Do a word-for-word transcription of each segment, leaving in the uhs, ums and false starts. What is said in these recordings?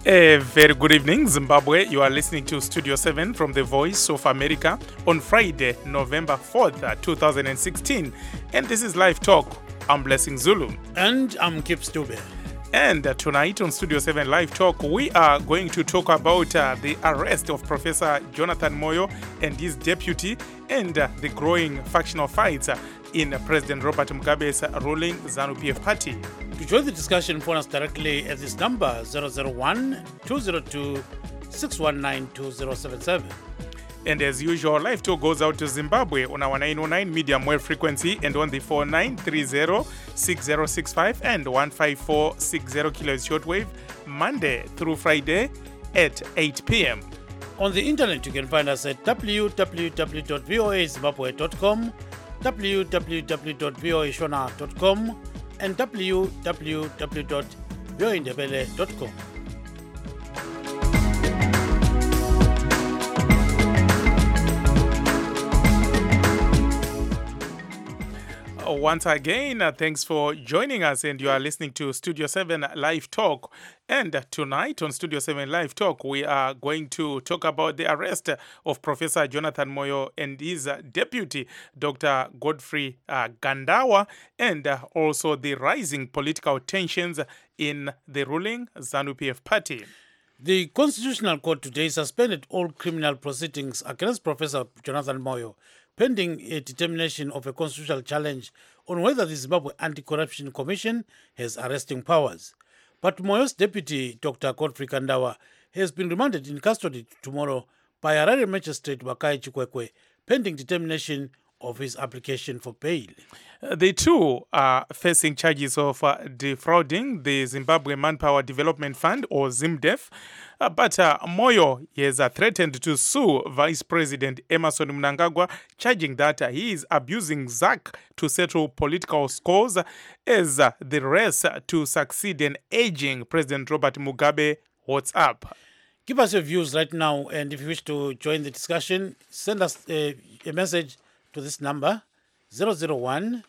A very good evening, Zimbabwe. You are listening to Studio seven from the Voice of America on Friday, November fourth, two thousand sixteen. And this is Live Talk. I'm Blessing Zulu. And I'm Kip Stube. And uh, tonight on Studio seven Live Talk, we are going to talk about uh, the arrest of Professor Jonathan Moyo and his deputy and uh, the growing factional fights uh, in uh, President Robert Mugabe's uh, ruling ZANU-P F party. To join the discussion, phone us directly at this number zero zero one, two zero two, six one nine, two zero seven seven. And as usual, Live Talk goes out to Zimbabwe on our nine oh nine medium wave frequency and on the four nine three zero, six zero six five and one five four six zero kilohertz shortwave, Monday through Friday at eight p.m. On the internet, you can find us at w w w dot voa zimbabwe dot com, w w w dot voa shona dot com, and w w w dot voa indebele dot com. Once again, uh, thanks for joining us, and you are listening to Studio seven Live Talk. And uh, tonight on Studio seven Live Talk, we are going to talk about the arrest of Professor Jonathan Moyo and his uh, deputy, Doctor Godfrey uh, Gandawa, and uh, also the rising political tensions in the ruling ZANU-P F party. The Constitutional Court today suspended all criminal proceedings against Professor Jonathan Moyo, pending a determination of a constitutional challenge on whether the Zimbabwe Anti-Corruption Commission has arresting powers. But Moyo's deputy, Doctor Godfrey Gandawa, has been remanded in custody tomorrow by Harare Magistrate Wakai Chikwekwe, pending determination of his application for bail. Uh, The two are facing charges of uh, defrauding the Zimbabwe Manpower Development Fund, or ZIMDEF. Uh, but uh, Moyo has uh, threatened to sue Vice President Emmerson Mnangagwa, charging that uh, he is abusing Z A C to settle political scores as uh, the race to succeed in aging President Robert Mugabe. What's up? Give us your views right now, and if you wish to join the discussion, send us a, a message to this number zero zero one,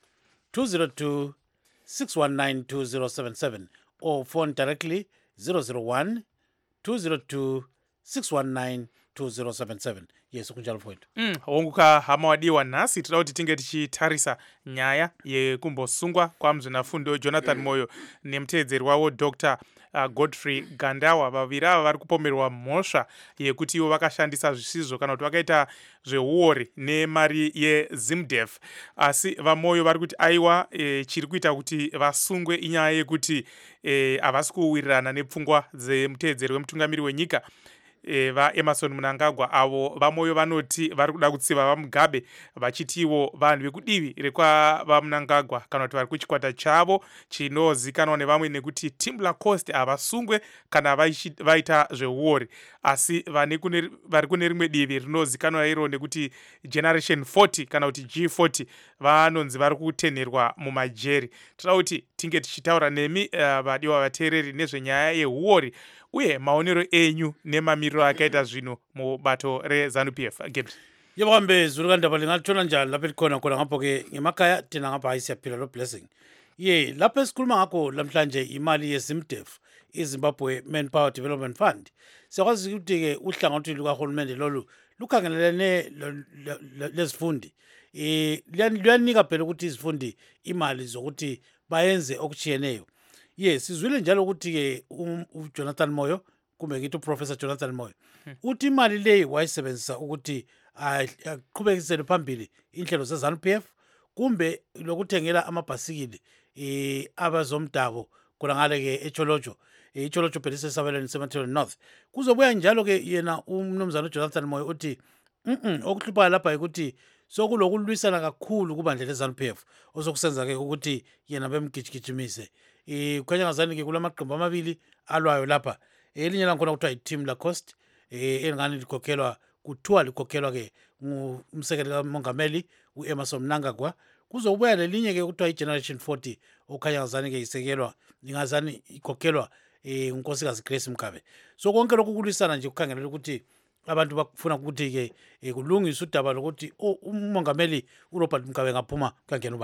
two zero two, six one nine, two zero seven seven or phone directly zero zero one, two zero two, six one nine, two zero seven seven. Yes, ukunjalo mfowethu. Mm, wonguka hama wadiwa nasi tira kuti tinge tichitarisa nyaya yekumbosungwa kwa muzvinafundo Jonathan Moyo nemutedzeri wawo Doctor Uh, Godfrey Gandawa. Vaviri ava vari kupomerwa mhosva yekuti ivo vakashandisa zvisizvo kana kuti vakaita zveuori nemari yeZIMDEF. Asi vaMoyo vari kuti aiwa e, chiri kuita kuti vasungwe inyaya yekuti e, havasi kuwirirana nepfungwa dzemutedzeri wemutungamiri wenyika E, va Emmerson Mnangagwa. Avo vaMoyo vanoti vari kuda kutsiva vaMugabe, vachiti ivo vanhu vekudivi rekwa vaMnangagwa kana kuti vari kuchikwata chavo chinozikanwa nevamwe nekuti Timber Coast havasungwe kana vaishi- vaita zveuori, asi vane kune- vari kune rimwe divi rinozikanwa iro nekuti Generation forty kana kuti G forty vanonzi vari kutenherwa mumajeri. Tinoda kuti tinge tichitaura nemi uh, vadiwa vateereri nezvenyaya yeuori uye maonero enyu nemamiriro akaita zvinhu mubato reZANU-P F. Gibbs. Yebo kambe zulu kandaba lingatshona njani lapha elikhona khona ngapho ke ngemakhaya thina ngapha hayi siyaphila lo Blessing. Ye lapha esikhuluma ngakho namhlanje imali yeZIMDEF, iZimbabwe Manpower Development Fund. Siyakwazi ukuthi ke uhlangothi lukahulumende lolu lukhangelelene lo- lo- lo- lezifundi. Eh liyan- liyanika phela ukuthi izifundi imali zokuthi bayenze okuchiyeneyo. Ye sizwile njalo ukuthi ke um- uJonathan Moyo kumbe ngithi uProfessor Jonathan Moyo uthi imali leyi wayisebenzisa ukuthi ah, aqhubekisele phambili inhlelo zeZANU-P F kumbe lokuthengela amabhasikili eh abazomdabo khona ngale ke eCholojo. Eh, iCholojo phela isesabelweni seMathilweni North. Kuzobuya njalo ke yena umnumzana uJonathan Moyo uthi mhm okuhlupha lapha ukuthi sokulokulwisana kakhulu kubandla leZANU-P F osokusenza ke ukuthi yena bemgijigijimise. Eh kukhanya ngazani ke kulamaqembu amabili alwayo lapha. Elinye lankhona kuthiwa iTimber Coast, eh engani likhokhelwa kuthiwa likhokhelwa ke ngumsekeli kamongameli uEmmerson Mnangagwa. Kuzobuya lelinye ke kuthiwa iGeneration forty okhanya ngazani ke isekelwa ingazani ikhokhelwa eh unkosikazi Grace Mkabe. So konke lokhu kulwisana nje ukukhangelela ukuthi abantu bakufuna ukuthi ke kulungiswe udaba lokuthi umongameli uRobert Mugabe ngaphuma kangena ubani.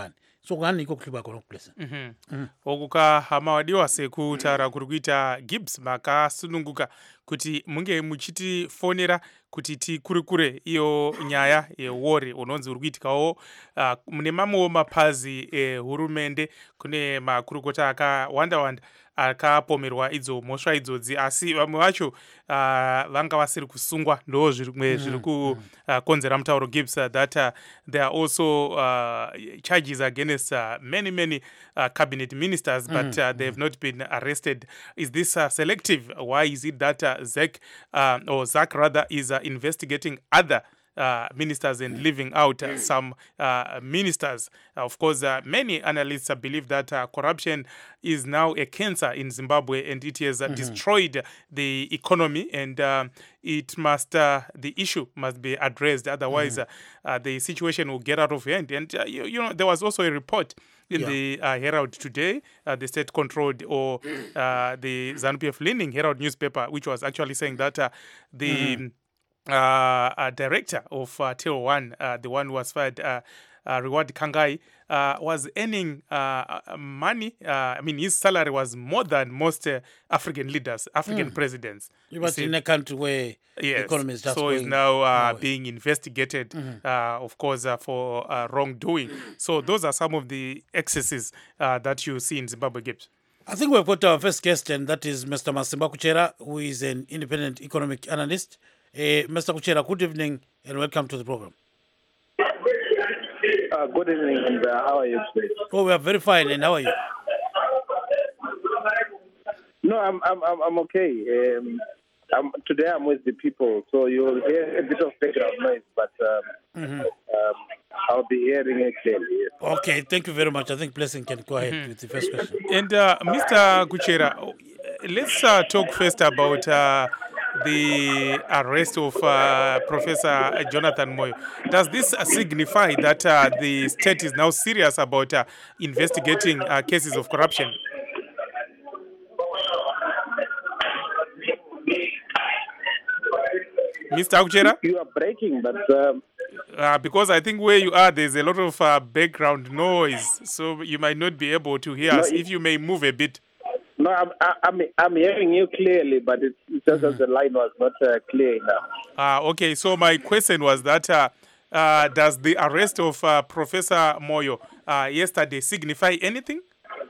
so kani iko kuhliba kona kublessing Mhm. Okuka hamawadiwa sekutaura kuri kuita Gibbs makasununguka kuti munge muchitifonera kuti tikurikure iyo nyaya yewori unonzi uri kuitikawo uh, mune mamwewo mapazi ehurumende kune makurukota akawanda wanda akapomerwa idzo mhosva idzodzi asi vamwe vacho uh, vanga vasiri kusungwa ndo zvimwe zviri kukonzera mutauro Gibbs uh, that uh, there are also uh, charges against uh, many many uh, cabinet ministers but uh, they have not been arrested. Is this uh, selective? Why is it that uh, Zach uh, or Zach rather is uh, investigating other Uh, ministers and leaving out uh, some uh, ministers? Uh, of course, uh, many analysts uh, believe that uh, corruption is now a cancer in Zimbabwe and it has uh, mm-hmm. destroyed the economy and uh, it must, uh, the issue must be addressed. Otherwise, mm-hmm. uh, uh, the situation will get out of hand. And, uh, you, you know, there was also a report in yeah. the uh, Herald today, uh, the state-controlled or uh, the ZANU-P F leaning Herald newspaper, which was actually saying that uh, the... Mm-hmm. Uh, a director of uh, Till One, uh, the one who was fired, uh, uh, Reward Kangai, uh, was earning uh, money. Uh, I mean, his salary was more than most uh, African leaders, African mm. presidents. He was in a country where yes. the economy is just so going he's now uh, nowhere. being investigated, mm-hmm. uh, of course, uh, for uh, wrongdoing. So those are some of the excesses uh, that you see in Zimbabwe, Gibbs. I think we've got our first guest, and that is Mister Masimba Kuchera, who is an independent economic analyst. Uh, Mister Kuchera, good evening and welcome to the program. Uh, good evening, and uh, how are you today? Oh, we are very fine, and how are you? No, I'm I'm I'm, I'm okay. Um, I'm, today I'm with the people, so you'll hear a bit of background noise, but um, mm-hmm. um, I'll be hearing it clearly. Okay, thank you very much. I think Blessing can go ahead mm-hmm. with the first question. And uh, Mister Kuchera, let's uh, talk first about uh, the arrest of uh, Professor Jonathan Moyo. Does this uh, signify that uh, the state is now serious about uh, investigating uh, cases of corruption? Mister Kuchera? You are breaking, but... Um... Uh, because I think where you are, there's a lot of uh, background noise, so you might not be able to hear no, us. It... If you may move a bit. No, I'm I'm I'm hearing you clearly, but it's just mm-hmm. that the line was not uh, clear enough. Ah, uh, okay. So my question was that uh, uh, does the arrest of uh, Professor Moyo uh, yesterday signify anything?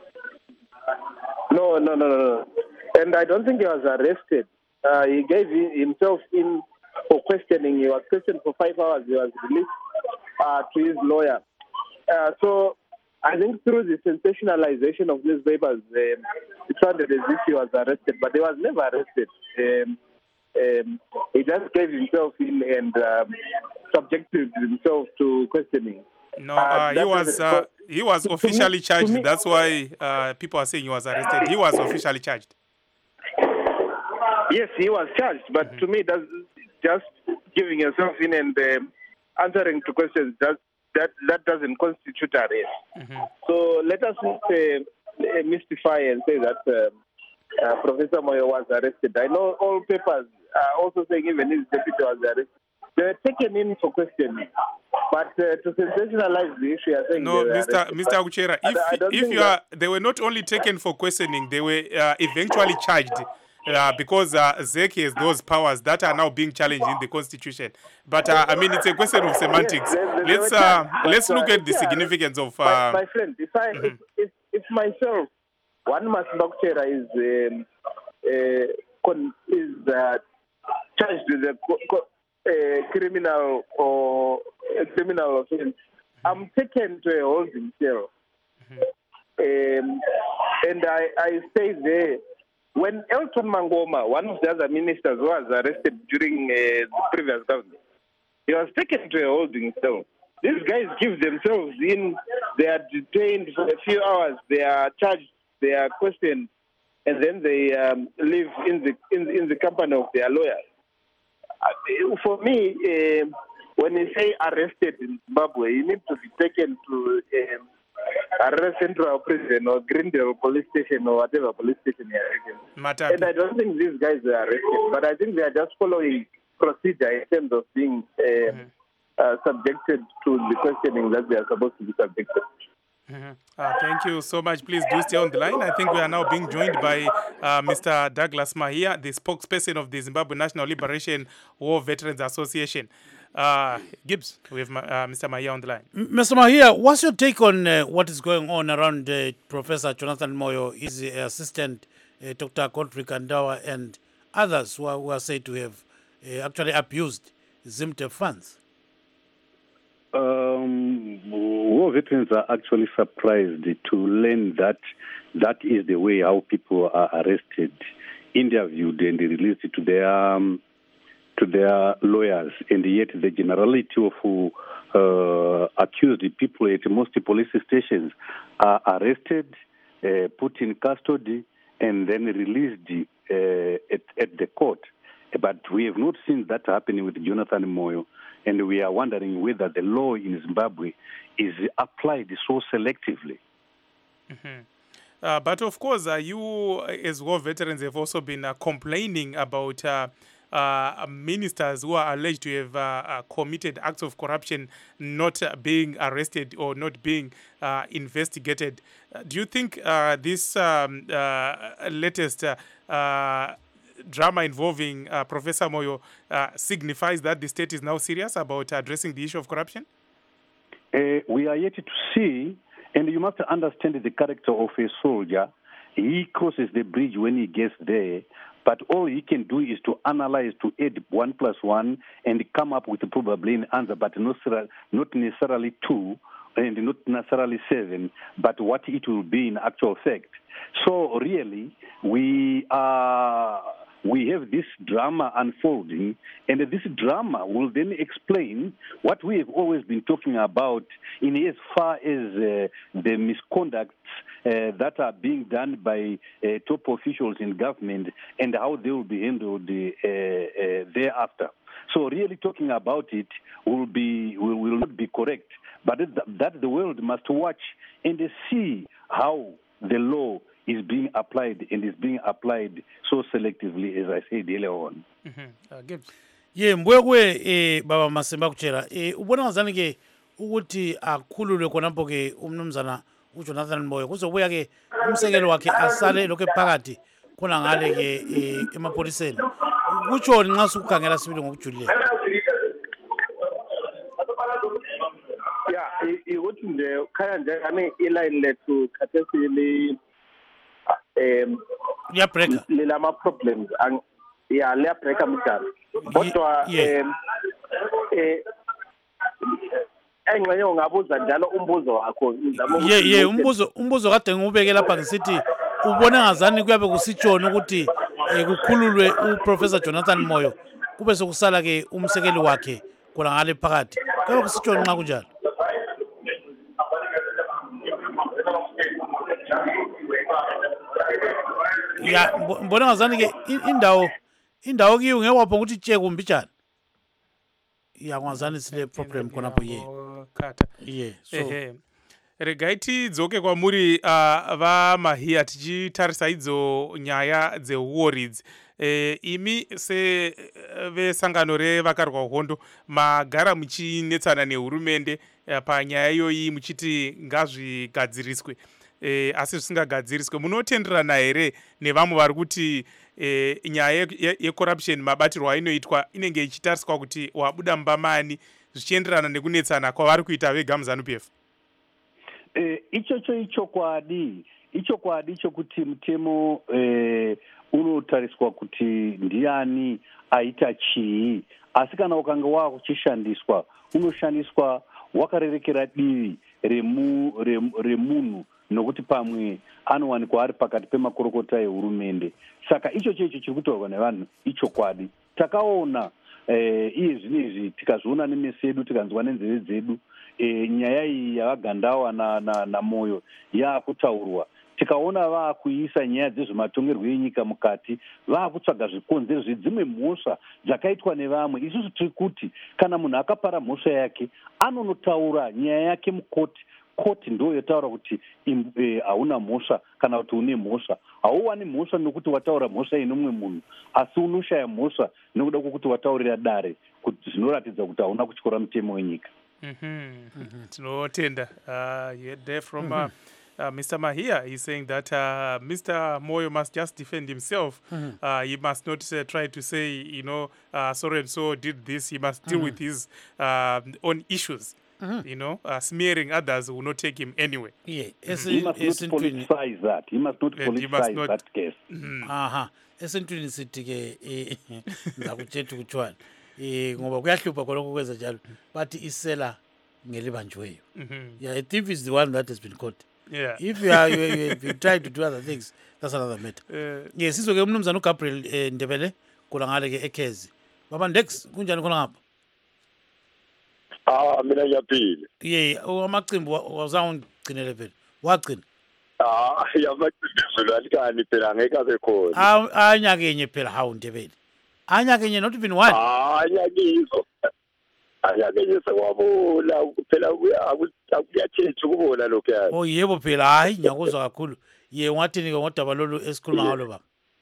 No, no, no, no, and I don't think he was arrested. Uh, he gave himself in for questioning. He was questioned for five hours. He was released uh, to his lawyer. Uh, so. I think through the sensationalization of newspapers, um, it sounded as if he was arrested, but he was never arrested. Um, um, he just gave himself in and um, subjected himself to questioning. No, uh, uh, he was uh, he was officially charged. Me, That's why uh, people are saying he was arrested. He was officially charged. Yes, he was charged, but mm-hmm. to me, that's just giving yourself in and um, answering to questions. That's That that doesn't constitute arrest. Mm-hmm. So let us not uh, mystify and say that uh, uh, Professor Moyo was arrested. I know all papers are also saying even his deputy was arrested. They were taken in for questioning. But uh, to sensationalize the issue, I think no, Mister Mister Kuchera, if if you are, they were not only taken for questioning, they were uh, eventually charged. Uh, because uh, Z E C has those powers that are now being challenged in the Constitution. But, uh, I mean, it's a question of semantics. Yes, they, they, let's uh, let's look at the yeah, significance of... Uh, my, my friend, if, I, mm-hmm. if, if, if myself, one Masimba Kuchera is, um, uh, con- is uh, charged with a co- co- uh, criminal or a criminal offense, mm-hmm. I'm taken to a holding cell. Mm-hmm. Um, and I, I stay there. When Elton Mangoma, one of the other ministers, was arrested during uh, the previous government, he was taken to a holding cell. These guys give themselves in, they are detained for a few hours, they are charged, they are questioned, and then they um, live in the in, in the company of their lawyers. Uh, for me, uh, when you say arrested in Zimbabwe, you need to be taken to um, arrest Central Prison or Greendale Police Station or whatever police station you are. And I don't think these guys are arrested, but I think they are just following procedure in terms of being uh, mm-hmm. uh, subjected to the questioning that they are supposed to be subjected. Mhm. Uh, thank you so much. Please do stay on the line. I think we are now being joined by uh, Mister Douglas Mahia, the spokesperson of the Zimbabwe National Liberation War Veterans Association. Uh, Gibbs, we have uh, Mister Mahia on the line. M- Mister Mahia, what's your take on uh, what is going on around uh, Professor Jonathan Moyo, his uh, assistant, uh, Doctor Godfrey Kandawa, and others who are, who are said to have uh, actually abused ZimTef funds? Um, war veterans are actually surprised to learn that that is the way how people are arrested, interviewed, and released to their um, to their lawyers, and yet the generality of uh, accused people at most police stations are arrested, uh, put in custody, and then released uh, at, at the court. But we have not seen that happening with Jonathan Moyo, and we are wondering whether the law in Zimbabwe is applied so selectively. Mm-hmm. Uh, but of course, uh, you as war veterans have also been uh, complaining about uh, uh, ministers who are alleged to have uh, uh, committed acts of corruption not uh, being arrested or not being uh, investigated. Uh, do you think uh, this um, uh, latest uh, uh, drama involving uh, Professor Moyo uh, signifies that the state is now serious about addressing the issue of corruption? Uh, we are yet to see, and you must understand the character of a soldier. He crosses the bridge when he gets there, but all he can do is to analyze, to add one plus one, and come up with probably an answer, but not not necessarily two, and not necessarily seven, but what it will be in actual fact. So really, we are... we have this drama unfolding, and this drama will then explain what we have always been talking about in as far as uh, the misconducts uh, that are being done by uh, top officials in government and how they will be handled uh, uh, thereafter. So really talking about it will be will, will not be correct, but that the world must watch and see how the law is being applied and is being applied so selectively, as I said earlier on. Mm-hmm. Uh, Gibbs. Ye mbwekwe eh, baba Masemba kuchera eh, ubona ngazani ke ukuthi akhululwe khonapho ke umnumzana uJonathan Moyo kuzobuya ke umsekelo wakhe asale lokho phakathi khona ngale ke eh, emapholiseni kutsho nxa sukukhangela sibili ngokujulileyo. Yeah, ukuthi nje khaya nje ane iline lethu khathesini um ya breaker lama problems ang ya le breaker mjalo kodwa um eh engxenye ungabuza njalo umbuzo wakho ye ye umbuzo umbuzo kade ngubeke lapha ngisithi ubona ngazani kuyabe kusitshona ukuthi kukhululwe uProfessor Jonathan Moyo kube sokusala ke umsekeli wakhe khona ngale phakathi kuyabe kusitshona nxa kunjalo. Ya mbona ngazani ke indawo indawo kiyo ngewapho ukuthi tsheke kumbijana ya ngazani sile problem khonapho ye kata ye so ehe regai tidzoke kwamuri uh, vaMahia tichitarisa idzo nyaya dzewar idzi e, imi sevesangano revakarwa hondo magara muchinetsana nehurumende uh, panyaya iyoyi muchiti ngazvigadziriswe e, asi zvisingagadziriswe munotenderana here nevamwe vari kuti e, nyaya yecorruption mabatirwo ainoitwa inenge ichitariswa kuti wabuda mubamani zvichienderana nekunetsana kwavari kuita vega muZANU-P F? Eh, ichocho ichokwadi ichokwadi chokuti mutemo eh, unotariswa kuti ndiani aita chii, asi kana ukanga wakuchishandiswa unoshandiswa wakarerekera divi remu, remu, remunhu nokuti pamwe anowanikwa ari pakati pemakorokota ehurumende. Saka ichocho icho chiri kutaurwa nevanhu ichokwadi. Takaona eh, iye zvinezvi tikazviona nemeso edu tikanzwa nenzeve dzedu. E, nyaya iyi yavagandawa na, na, na Moyo yaakutaurwa, tikaona vaakuisa nyaya dzezvematongerwo enyika mukati, vaakutsvaga zvikonzero zvedzimwe mhosva dzakaitwa nevamwe. Isusu tiri kuti kana munhu akapara mhosva yake anonotaura nyaya yake mukoti, koti ndo yotaura kuti hauna e, mhosva kana kuti une mhosva. Hauwani mhosva nokuti wataura mhosva inomwe munhu, asi unoshaya mhosva nokuda kwokuti wataurira dare, kuti zvinoratidza kuti hauna kutyora mutemo wenyika. Tinotenda. Uh, you heard there from uh, uh, Mister Mahia. He's saying that uh, Mister Moyo must just defend himself. Uh, he must not uh, try to say, you know, uh, so and so did this. He must deal with his uh, own issues. You know, uh, smearing others will not take him anyway. Yeah, He must not politicize that. He must not And he politicize must not- that case. aha esentwini sithi ke eh, ngizakutshela ukuthi eh ngoba kuyahlupha khonokho kwenza njalo bathi isela ngelibanjweyo. Yeah, a thief is the one that has been caught. Yeah. If you are you, you, if you try to do other things, that's another matter. Uh, Yes, sizoke umnumzana uGabriel eh, Ndebele kula ngale ke eKezi. Baba Ndex kunjani khona ngapha? Ah, mina ngiyaphila. Yeah, amacimbi wazawungcinele phela. Wagcina. Ah, yamacindezulu alikani phela ngeke abe khona. A- Anyakenye phela hawu Ndebele. Anyakenye not even one. Ah, nyakizo. Ayakenye sekwabula phela akuyatshetha ukubona lokho yazi. Oh yebo phela hayi ngiyakuzwa kakhulu. Ye ungathini ke ngodaba lolu esikhuluma ngalo baba?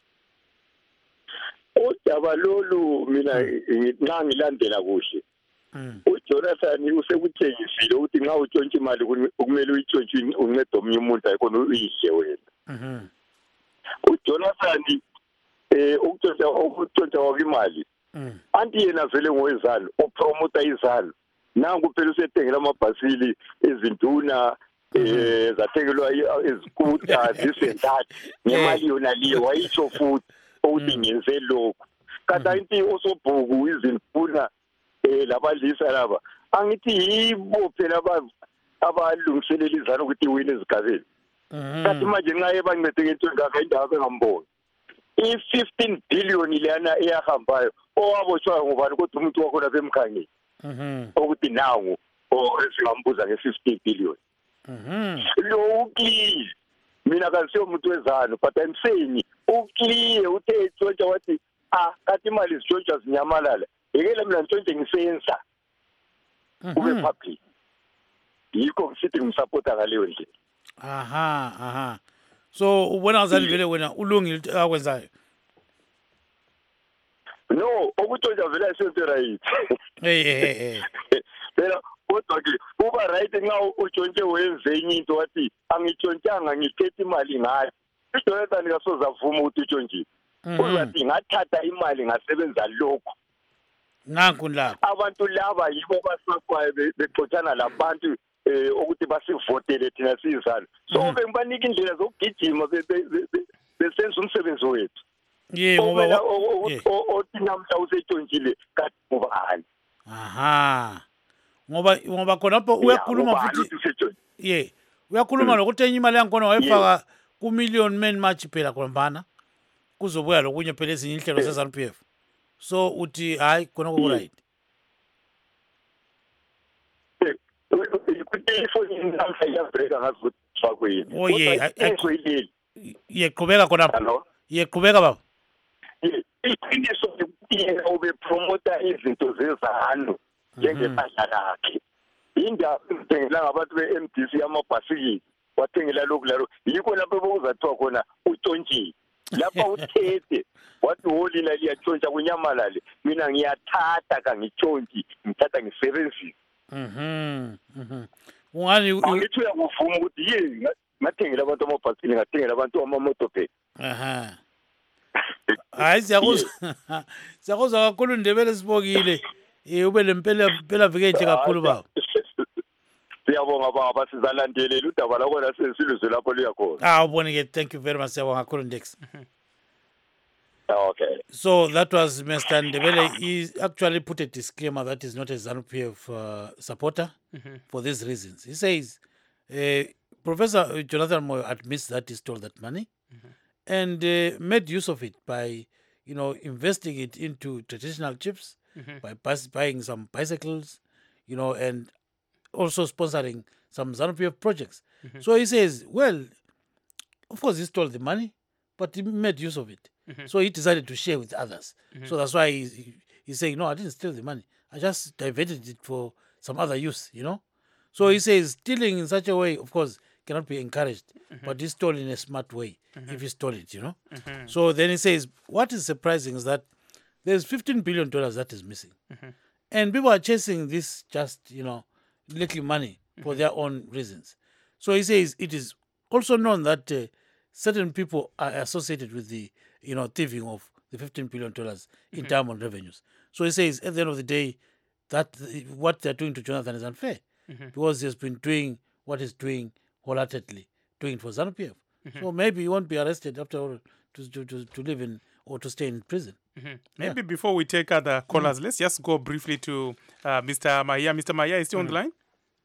Udaba lolu mina nxa ngilandela kuhle. Mm. uJonathan usekuthengisile ukuthi nxa utshontsha imali kumele uyitshontshe uncede omnye umuntu ayikona uyidle wena. Mhm. uJonathan eh ukutshontsha ukutshontsha kwimali Mm. anti yena vele ngowezalo upromota izalo nangu phela usethengela amabhasili ezinduna eh zathengelwa izikuta this and that nemali yona liye wayitsho futhi ukuthi ngenze lokho kanti inti osobhuku izinduna eh labalisa laba angithi yibo phela abalungiselela izalo ukuthi iwine ezigabeni kanti manje nxa ebancede ngento engaka indawo bengamboni i-fifteen billion leyana eyahambayo owaboshwayo ngubani kodwa umuntu wakhona bemkhangeni ukuthi nangu esingambuza nge-fifteen billion lo ukliye mina kasiyo umuntu wezano but I'm saying ukliye uthe etshontsha wathi ah kathi imali zitshontsha zinyamalala yekela mina ntshontshe ngisenza kube public yikho ngisithi ngimsupporta ngaleyo ndlela. Aha, aha. So ubona ngazani vele wena ulungile akwenzayo? No, okutshontsha vele ayisenze right. Hey hey hey. Phela kodwa ke kuba right nxa utshontshe wenze enye into wathi angitshontshanga ngithethe imali ngayo. uJonathan kasoza vuma ukuthi utshontshe. Uzathi ngathatha imali ngasebenza lokho. Nanku lapha. Abantu laba yibo basakwaye bexoxana labantu eh ukuthi basivotele thina sizalo. So bengibanika indlela zokugijima besenza umsebenzi wethu. Yeah, ngoba othi namhla usetshontsile kanti ngubani. Aha. Ngoba ngoba khonapho uyakhuluma futhi. Yeah. Uyakhuluma nokuthi enye imali yankona wayefaka ku million man match phela khombana. Kuzobuya lokunye phela ezinye inhlelo ze Z A N U P F. So uthi hayi khona ku right. Oh yeah, yeqhubeka khonapho. Yeqhubeka baba. Iqiniso yena ube promota izinto zezano njengebadla lakhe. Indaba ngithengela ngabantu be-M D C amabhasikili wathengela lokhu lalo yikho lapho bekuzathiwa khona utshontshile. Lapha uthethe wathi holila liyatshontsha kunyamalale mina ngiyathatha kangitshontshi ngithatha ngisebenzise. Mhm. Mhm. Ungani ngithi uyakuvuma ukuthi ye ngathengela abantu amabhasikili ngathengela abantu amamoto phela. Aha. Hayi siyakuzwa. Siyakuzwa kakhulu Ndebele sibokile. Eh ube lempela phela vike nje kakhulu baba. Siyabonga baba sizalandelela udaba lakho lasesilizwe lapho liyakhona. Ah ubone ke thank you very much siyabonga kakhulu Ndex. Okay. So that was Mister Ndebele. He actually put a disclaimer that is not a Z A N U P F uh, supporter for these reasons. He says uh, Professor Jonathan Moyo admits that he stole that money and uh, made use of it by, you know, investing it into traditional chips, by bus- buying some bicycles, you know, and also sponsoring some Z A N U P F projects. So he says, well, of course he stole the money, but he made use of it. So he decided to share with others. So that's why he's, he, he's saying, no, I didn't steal the money. I just diverted it for some other use, you know. So he says stealing in such a way, of course, cannot be encouraged, but he stole in a smart way if he stole it, you know. So then he says, what is surprising is that there's fifteen billion dollars that is missing. And people are chasing this just, you know, little money for their own reasons. So he says it is also known that uh, certain people are associated with the, you know, thieving of the fifteen billion dollars in diamond revenues. So he says at the end of the day, that the- what they're doing to Jonathan is unfair because he's been doing what he's doing wholeheartedly, doing it for ZANU P F. So maybe he won't be arrested after all to, to, to, to live in or to stay in prison. Maybe before we take other callers, let's just go briefly to uh, Mister Maya. Mister Maya, is still on the line?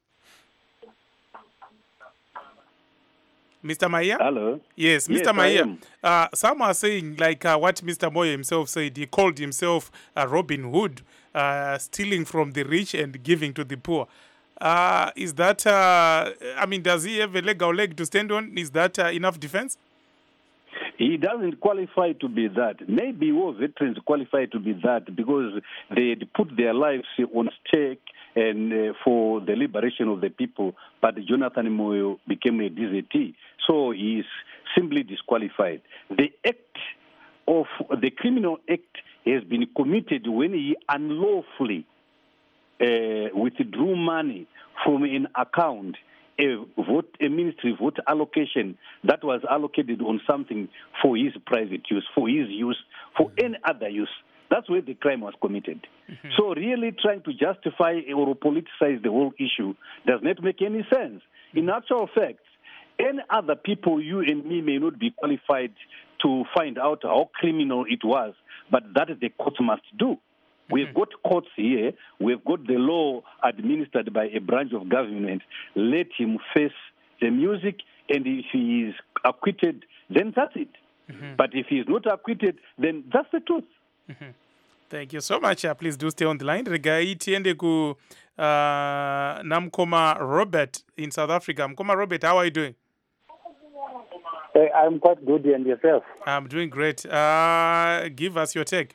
Mister Maya? Hello. Yes, Mister Yes, I Maya. am. Uh, some are saying, like uh, what Mister Moyo himself said, he called himself uh, Robin Hood, uh, stealing from the rich and giving to the poor. Uh, is that, uh, I mean, does he have a leg or leg to stand on? Is that uh, enough defense? He doesn't qualify to be that. Maybe war veterans qualify to be that because they had put their lives on stake and uh, for the liberation of the people, but Jonathan Moyo became a desertee. So he is simply disqualified. The act of the criminal act has been committed when he unlawfully uh, withdrew money from an account, a vote, a ministry vote allocation that was allocated on something for his private use, for his use, for any other use. That's where the crime was committed. Mm-hmm. So really trying to justify or politicize the whole issue does not make any sense. In actual fact, any other people, you and me, may not be qualified to find out how criminal it was, but that the court must do. We've got courts here. We've got the law administered by a branch of government. Let him face the music, and if he is acquitted, then that's it. Mm-hmm. But if he is not acquitted, then that's the truth. Mm-hmm. Thank you so much. Uh, please do stay on the line. Regai tiende ku uh, Namkoma Robert in South Africa. Mkoma Robert, how are you doing? Hey, I'm quite good, and yourself? I'm doing great. Uh, give us your take.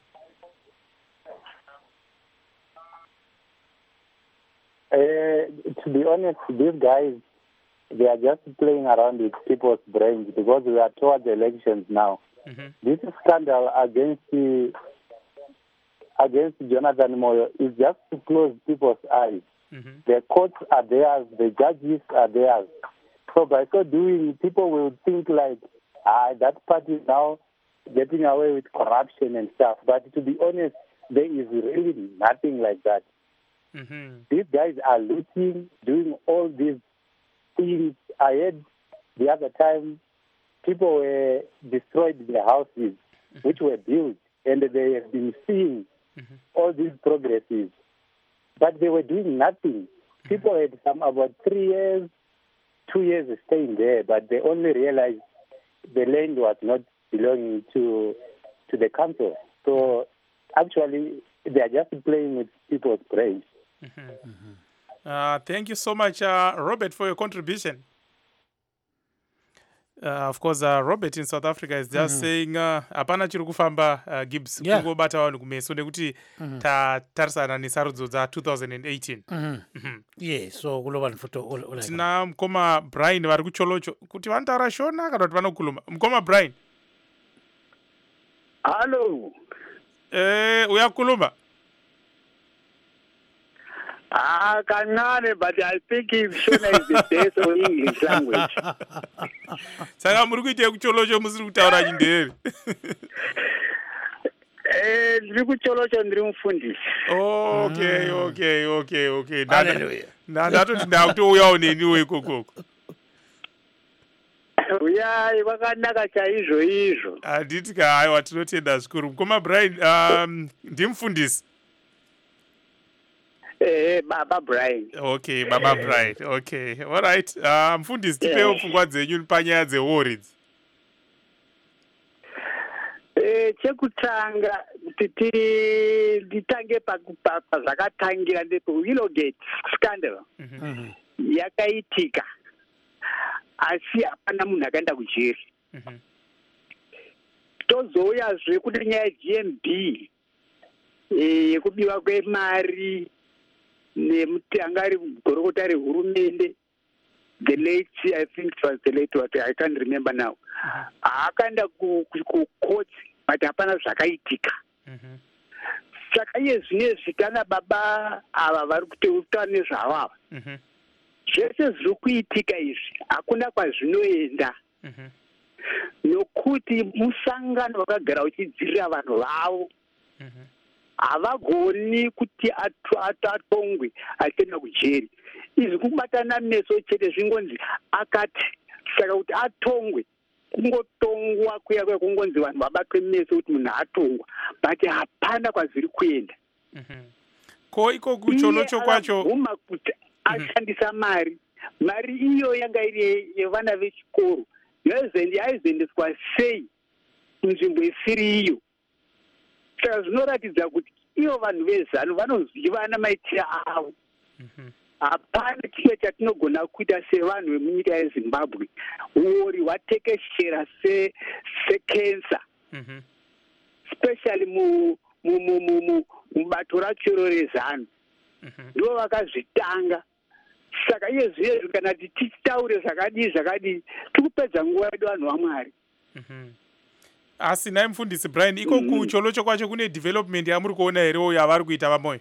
Uh, to be honest, these guys, they are just playing around with people's brains because we are towards the elections now. Mm-hmm. This scandal against the, against Jonathan Moyo is just to close people's eyes. Mm-hmm. The courts are theirs, the judges are theirs. So by so doing, people will think like, ah, that party is now getting away with corruption and stuff. But to be honest, there is really nothing like that. Mm-hmm. These guys are looting, doing all these things. I heard the other time people were destroyed their houses, mm-hmm. which were built, and they have been seeing mm-hmm. all these progresses. But they were doing nothing. Mm-hmm. People had some about three years, two years staying there, but they only realized the land was not belonging to to the council. So actually, they are just playing with people's brains. Mm-hmm. Mm-hmm. Uh, thank you so much, uh, Robert, for your contribution. Uh, of course, uh, Robert in South Africa is just mm-hmm. saying hapana chiri kufamba uh, Gibbs kungobata vanhu kumeso nekuti tatarisana nesarudzo dza two thousand eighteen. Mm-hmm. Mm-hmm. Yeah, so kulova nifoto tina mukoma Brian vari kucholocho kuti vanotaura shona kana kuti vanokhuluma. Mukoma Brian. Hello. Eh, uyakhuluma? Ah, kancane, but I think Shona is the best of English language. Saka muri kuite kucholocho musiri kutaura chindevere. Eh, ndiri kucholocho ndiri mufundisi. Okay, okay, okay, okay. Hallelujah. Na ndatoti ndakutouyawo neniwo ikokoko. Uyai vakanaka chaizvo izvo. Handiti ka haiwa tinotenda zvikuru. Mukoma Brian, um, ndimufundisi. Eh, Baba Brian. Okay, Baba Brian. Okay, all right. Uh, mfundisi tipewo pfungwa dzenyu panyaya dzewar idzi. Eh, chekutanga kuti nditange pazvakatangira ndipo Willowgate scandal. Mm-hmm. Yakaitika. Asi hapana munhu akaenda kujeri. Mm-hmm. Tozouyazve kuti nyaya G M B yekubiwa kwemari nemutangari gorokota rehurumende, the late, I think it was the late, what I can't remember now. Akaenda ku court, but hapana zvakaitika. saka iye zvinezvi kana baba ava vari kuteutana nezvavava Mhm. zvese zviri kuitika izvi hakuna kwazvinoenda Mhm. nokuti musangano wakagara uchidzirira vanhu vavo Mhm. havagoni kuti atu- atu- atongwe achienda kujeri. Izvi kubatana meso chete zvingonzi akati saka kuti atongwe kungotongwa kuya kuya kungonzi vanhu vabatwe meso kuti munhu atongwa but hapana kwazviri kuenda. Mhm. Ko iko kucholocho kwacho akabvuma kuti ashandisa mari mari iyo yanga iri ye- yevana vechikoro yaizoende- yaizoendeswa sei kunzvimbo isiri iyo. Saka zvinoratidza kuti ivo vanhu vezano vanozivana maitiro avo. Mhm. Hapana chimwe chatinogona kuita sevanhu vemunyika yezimbabwe. Uori hwatekeshera se- sekensa Mhm. especially mu- mu- mu- mu- mu- mubato racho rezano Mhm. ndivo vakazvitanga. Saka iye zvinezvi kana tichitaure zvakadii zvakadii tikupedza nguva yedu vanhu vamwari. Mhm. Asi naye mufundisi Brian, iko kucholocho kwacho kune development yamuri kuona here yavari kuita vamoyo?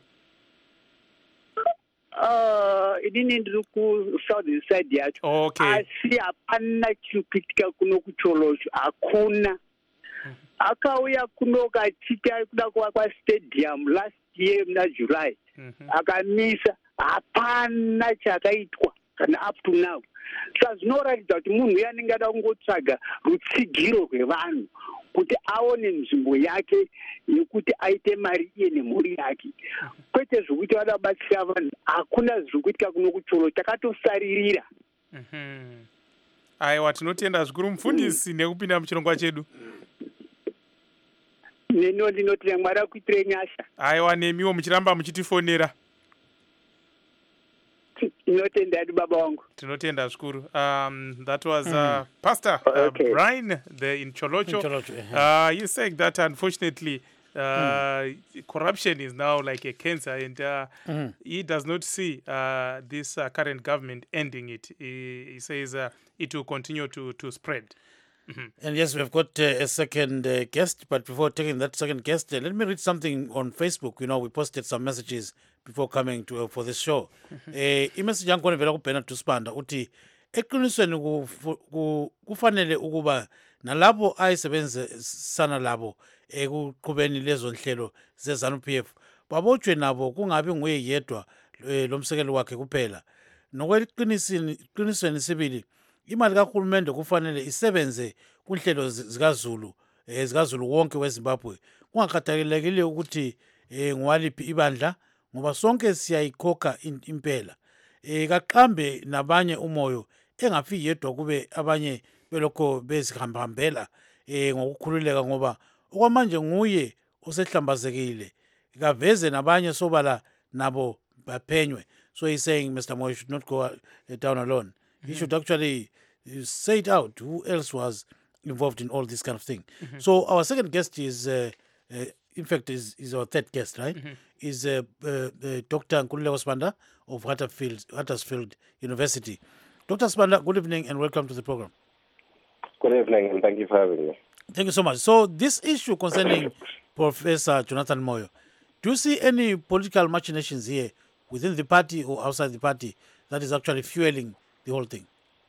Ah, inini ndiri kusouthern side yacho Okay. asi hapana chiri kuitika kuno kucholocho hakuna. Akauya kunoku achita kuda kuvakwa stadium last year muna July Mhm. akamisa hapana chakaitwa kana up to now. Saka zvinoratidza kuti munhu uyo anenge ada kungotsvaga rutsigiro rwevanhu kuti aone nzvimbo yake yekuti aite mari iye nemhuri yake, kwete zvokuti vada kubatsira vanhu. Hakuna zviri kuitika kuno kucholo, takatosaririra. Mhm. Aiwa, tinotenda zvikuru mufundisi nekupinda muchirongwa chedu. Neno ndinoti Mwari akuitire nyasha. Aiwa, nemiwo muchiramba muchitifonera. Inotenda hadi baba wangu. Tinotenda zvikuru. Um, that was uh, Pastor uh, Okay. Brian the in Cholocho. In Cholocho, eh. Uh, he's saying that unfortunately uh, corruption is now like a cancer, and uh, he does not see uh, this uh, current government ending it. He, he says uh, it will continue to, to spread. And yes, we've got uh, a second uh, guest, but before taking that second guest, uh, let me read something on Facebook. You know, we posted some messages before coming to uh, for this show. Eh, imessage yangu vela kupena tusipanda uthi eqinisweni kufu- ku- kufanele ukuba nalabo ayisebenzisana labo ekuqhubeni lezo nhlelo ze-ZANU-P F babotshwe nabo kungabi nguye yedwa eh, lo msekelo wakhe kuphela. Nokweqinisweni sibili imali kahulumende kufanele isebenze kunhlelo zi- zikaZulu eh, zikaZulu wonke weZimbabwe kungakhathalekile ukuthi eh, ngwaliphi ibandla ngoba sonke siyayikhokha in- impela. Eh, kaqambe nabanye umoyo engafi yedwa kube abanye belokho bezihambahambela eh, ngokukhululeka ngoba okwamanje nguye osehlambazekile kaveze nabanye sobala nabo baphenywe. So he's saying Mister Moyo should not go uh, down alone. He should actually uh, say it out who else was involved in all this kind of thing. So our second guest is, uh, uh, in fact, is, is our third guest, right? Is uh, uh, uh, Doctor Nkululeko Sibanda of Huddersfield, Huddersfield University. Doctor Sibanda, good evening and welcome to the program. Good evening, and thank you for having me. Thank you so much. So this issue concerning Professor Jonathan Moyo, do you see any political machinations here within the party or outside the party that is actually fueling the whole thing?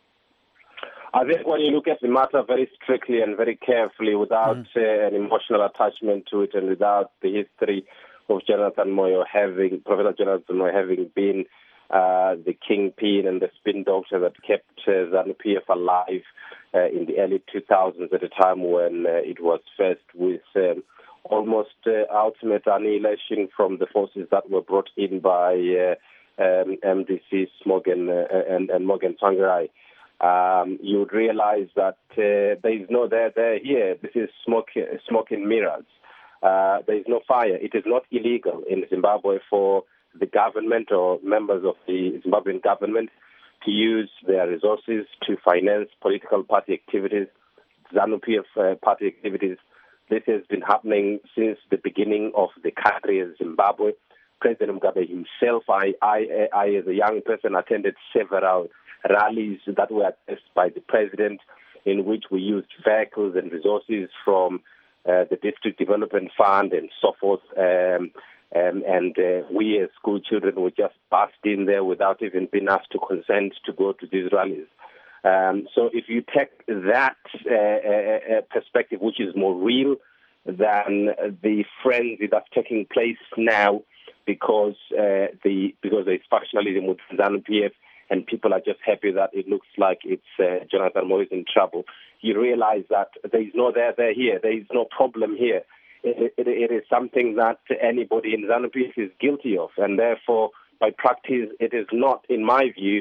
I think when you look at the matter very strictly and very carefully, without uh, an emotional attachment to it, and without the history of Jonathan Moyo having, Professor Jonathan Moyo having been uh, the kingpin and the spin doctor that kept uh, ZANU-P F alive uh, in the early two thousands, at a time when uh, it was faced with um, almost uh, ultimate annihilation from the forces that were brought in by uh, um, M D C, Morgan uh, and, and Morgan Tsvangirai. Um, you would realize that uh, there is no there there here. This is smoke, smoke and mirrors. Uh, there is no fire. It is not illegal in Zimbabwe for the government or members of the Zimbabwean government to use their resources to finance political party activities, ZANU-P F uh, party activities. This has been happening since the beginning of the country as Zimbabwe. President Mugabe himself, I, I, I, as a young person, attended several rallies that were addressed by the president, in which we used vehicles and resources from uh, the District Development Fund and so forth, um, Um, and uh, we as school children would just bust in there without even being asked to consent to go to these rallies. Um, so if you take that uh, uh, perspective, which is more real than the frenzy that's taking place now, because uh, the because there's factionalism with ZANU P F, and people are just happy that it looks like it's uh, Jonathan Moyo is in trouble, you realize that there is no there, there, here. There is no problem here. It, it, it is something that anybody in ZANU P F is guilty of, and therefore, by practice, it is not, in my view,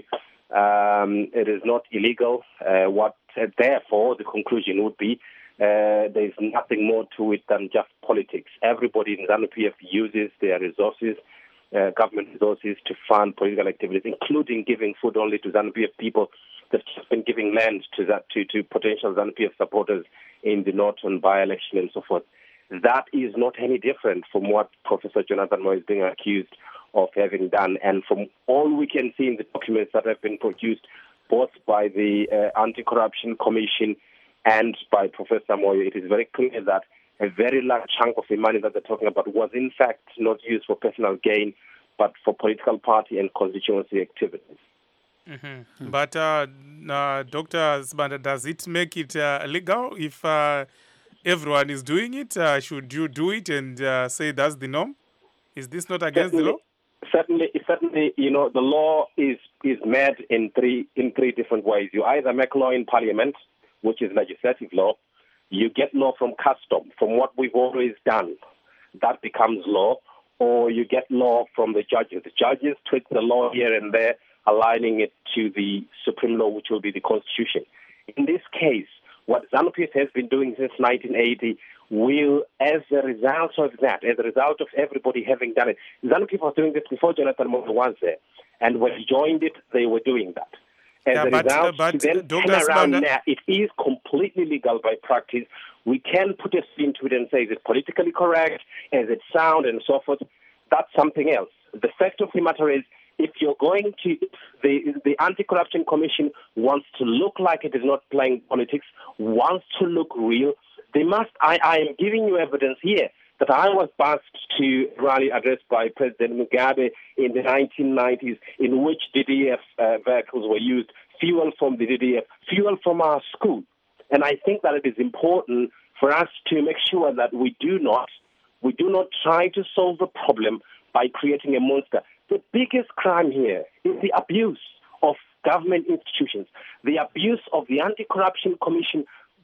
um, it is not illegal. Uh, what, uh, therefore, the conclusion would be uh, there is nothing more to it than just politics. Everybody in ZANU P F uses their resources, uh, government resources, to fund political activities, including giving food only to ZANU P F people. They've just been giving land to that to, to potential ZANU P F supporters in the Norton by-election and so forth. That is not any different from what Professor Jonathan Moyo is being accused of having done. And from all we can see in the documents that have been produced, both by the uh, Anti-Corruption Commission and by Professor Moyo, it is very clear that a very large chunk of the money that they're talking about was in fact not used for personal gain, but for political party and constituency activities. Mm-hmm. But, uh, uh, Doctor Sibanda, does it make it uh, legal if uh, everyone is doing it? Uh, should you do it and uh, say that's the norm? Is this not against certainly, the law? Certainly, certainly, you know, the law is, is made in three in three different ways. You either make law in Parliament, which is legislative law. You get law from custom, from what we've always done. That becomes law. Or you get law from the judges. The judges tweak the law here and there, aligning it to the supreme law, which will be the Constitution. In this case, what ZANU P F has been doing since nineteen eighty will, as a result of that, as a result of everybody having done it, ZANU P F was doing this before Jonathan Moyo was there. And when he joined it, they were doing that. As yeah, a but, result, uh, but, to then Doctor turn around Sibanda, now, it is completely legal by practice. We can put a spin to it and say, is it politically correct? Is it sound? And so forth. That's something else. The fact of the matter is, if you're going to, the, the Anti-Corruption Commission wants to look like it is not playing politics, wants to look real, they must, I, I am giving you evidence here that I was buzzed to a rally addressed by President Mugabe in the nineteen nineties, in which D D F uh, vehicles were used, fuel from the D D F, fuel from our school. And I think that it is important for us to make sure that we do not, we do not try to solve the problem by creating a monster. The biggest crime here is the abuse of government institutions, the abuse of the Anti-Corruption Commission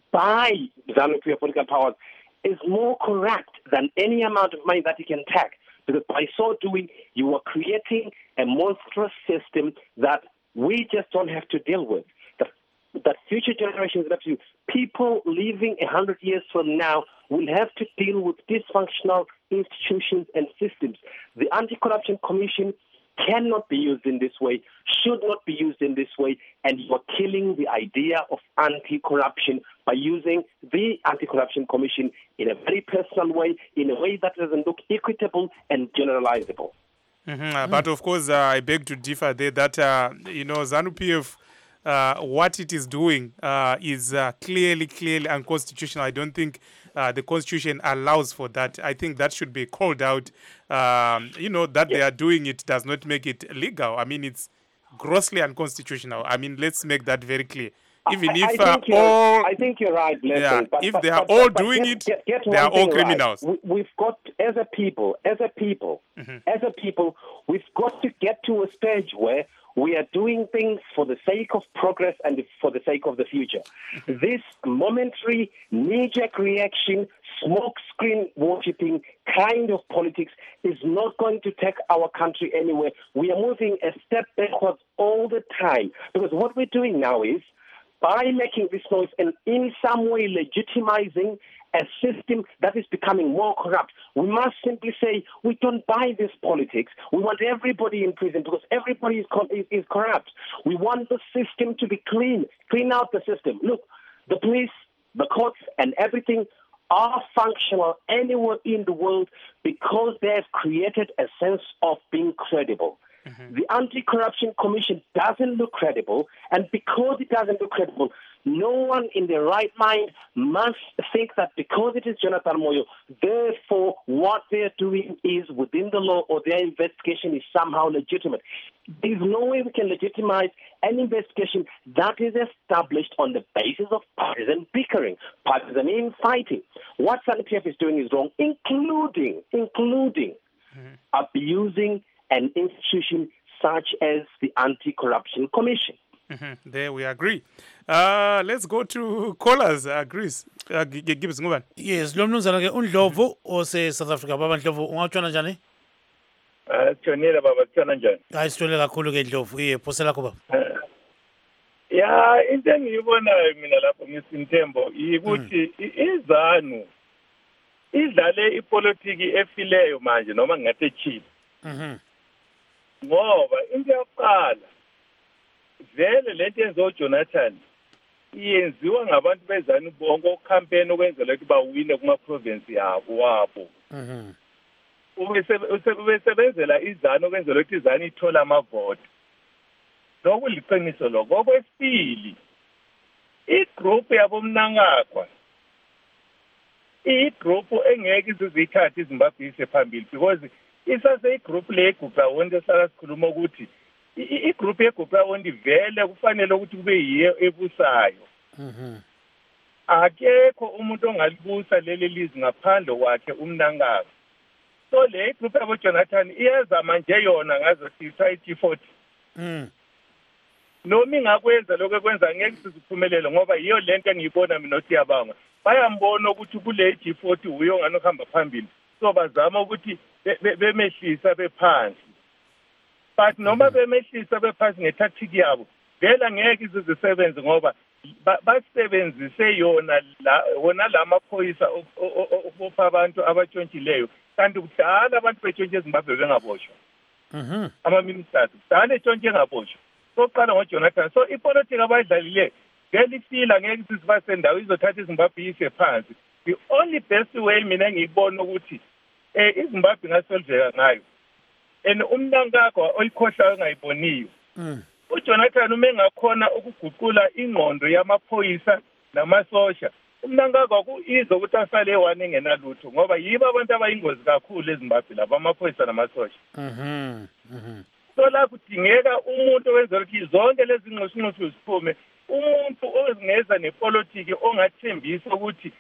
by ZANU P F political powers is more corrupt than any amount of money that you can take. Because by so doing, you are creating a monstrous system that we just don't have to deal with. That, that future generations, that you, people living a hundred years from now will have to deal with dysfunctional institutions and systems. The Anti-Corruption Commission cannot be used in this way, should not be used in this way, and you are killing the idea of anti-corruption by using the Anti-Corruption Commission in a very personal way, in a way that doesn't look equitable and generalizable. Mm-hmm. Uh, but of course, uh, I beg to differ there that, uh, you know, ZANU P F, uh, what it is doing uh, is uh, clearly, clearly unconstitutional. I don't think uh, the Constitution allows for that. I think that should be called out. Um, you know, that yes. they are doing it does not make it legal. I mean, it's grossly unconstitutional. I mean, let's make that very clear. Even I, if I uh, all... I think you're right, Blessing. Yeah, but, if but, they are but, all but, doing get, it, get, get they are all criminals. Right. We, we've got, as a people, as a people, mm-hmm. as a people, we've got to get to a stage where we are doing things for the sake of progress and for the sake of the future. Mm-hmm. This momentary, knee-jerk reaction, smokescreen worshipping kind of politics is not going to take our country anywhere. We are moving a step backwards all the time. Because what we're doing now is, by making this noise and in some way legitimizing a system that is becoming more corrupt, we must simply say we don't buy this politics. We want everybody in prison because everybody is, is, is corrupt. We want the system to be clean, clean out the system. Look, the police, the courts, and everything are functional anywhere in the world because they have created a sense of being credible. Mm-hmm. The Anti-Corruption Commission doesn't look credible, and because it doesn't look credible, No one in their right mind must think that because it is Jonathan Moyo, therefore what they're doing is within the law or their investigation is somehow legitimate. There's no way we can legitimize an investigation that is established on the basis of partisan bickering, partisan infighting. What SANU-P F is doing is wrong, including, including mm-hmm. abusing an institution such as the Anti-Corruption Commission. Mm-hmm. There we agree. Uh, let's go to callers. Uh, Chris, uh, give us one. Yes, lo mnumzana ke uNdlovu ose South Africa. Baba Ndlovu ungawutshona njani? Eh tshonile baba tshona njani? Hayi sithole kakhulu ke Ndlovu. Iye phosela kuba. Ya into engiyibonayo mina lapho ngisinthembo ukuthi izanu idlale ipolitiki efileyo manje noma ngathi echile. Mhm. Ngoba into yokuqala vele lento enzo Jonathan iyenziwa ngabantu bezanu bonke ocampaign okwenzela ukuthi bawine kuma province yabo wabo. Mhm. Ubesebenzela izanu okwenzela ukuthi izanu ithola amavote. Lokuliqiniso lokho. Okwesibili igroup yabo Mnangagwa igroup engeke izizithathe iZimbabwe ise phambili because isase igroup le igupha wonke esala sikhuluma ukuthi igroup yegupha wonke vele kufanele ukuthi kube yiyo ebusayo. Mhm. Akekho umuntu ongalibusa leli lizwe ngaphandle kwakhe uMnangagwa. So le igroup yabo Jonathan iyazama nje yona ngazo sithi G forty. Mhm. Noma ingakwenza lokho ekwenza ngeke siziphumelele ngoba yiyo lento engiyibona mina othi yabanga. Bayambona ukuthi kule G forty uyo ngano hamba phambili. So bazama ukuthi bemehlisa bephansi. But noma bemehlisa bephansi ngetactic yabo vela ngeke izisebenze ngoba basebenzise yona la wona lamaphoyisa okupha abantu abatshontshileyo kanti kudala abantu betshontshe eZimbabwe bengaboshwa. Mhm. Ama ministers kudala etshontshe engaboshwa. Soqala ngoJonathan so ipolitiki abayidlalile vele ifila ngeke sisibase ndawo izothatha iZimbabwe ise phansi. The only best way mina ngiyibona ukuthi eh iZimbabwe ngasolveka ngayo and uMnangagwa oyikhohlayo engayiboniyo. Mhm. uJonathan uma engakhona ukuguqula ingqondo yamaphoyisa namasosha uMnangagwa kuizo ukuthi asale one engenalutho ngoba yibo abantu abayingozi kakhulu eZimbabwe laba amaphoyisa namasosha. Mhm. Mhm. So la kudingeka umuntu owenzela ukuthi zonke lezi ngqoshingqosho ziphume umuntu ozingeza nepolitiki ongathembisa ukuthi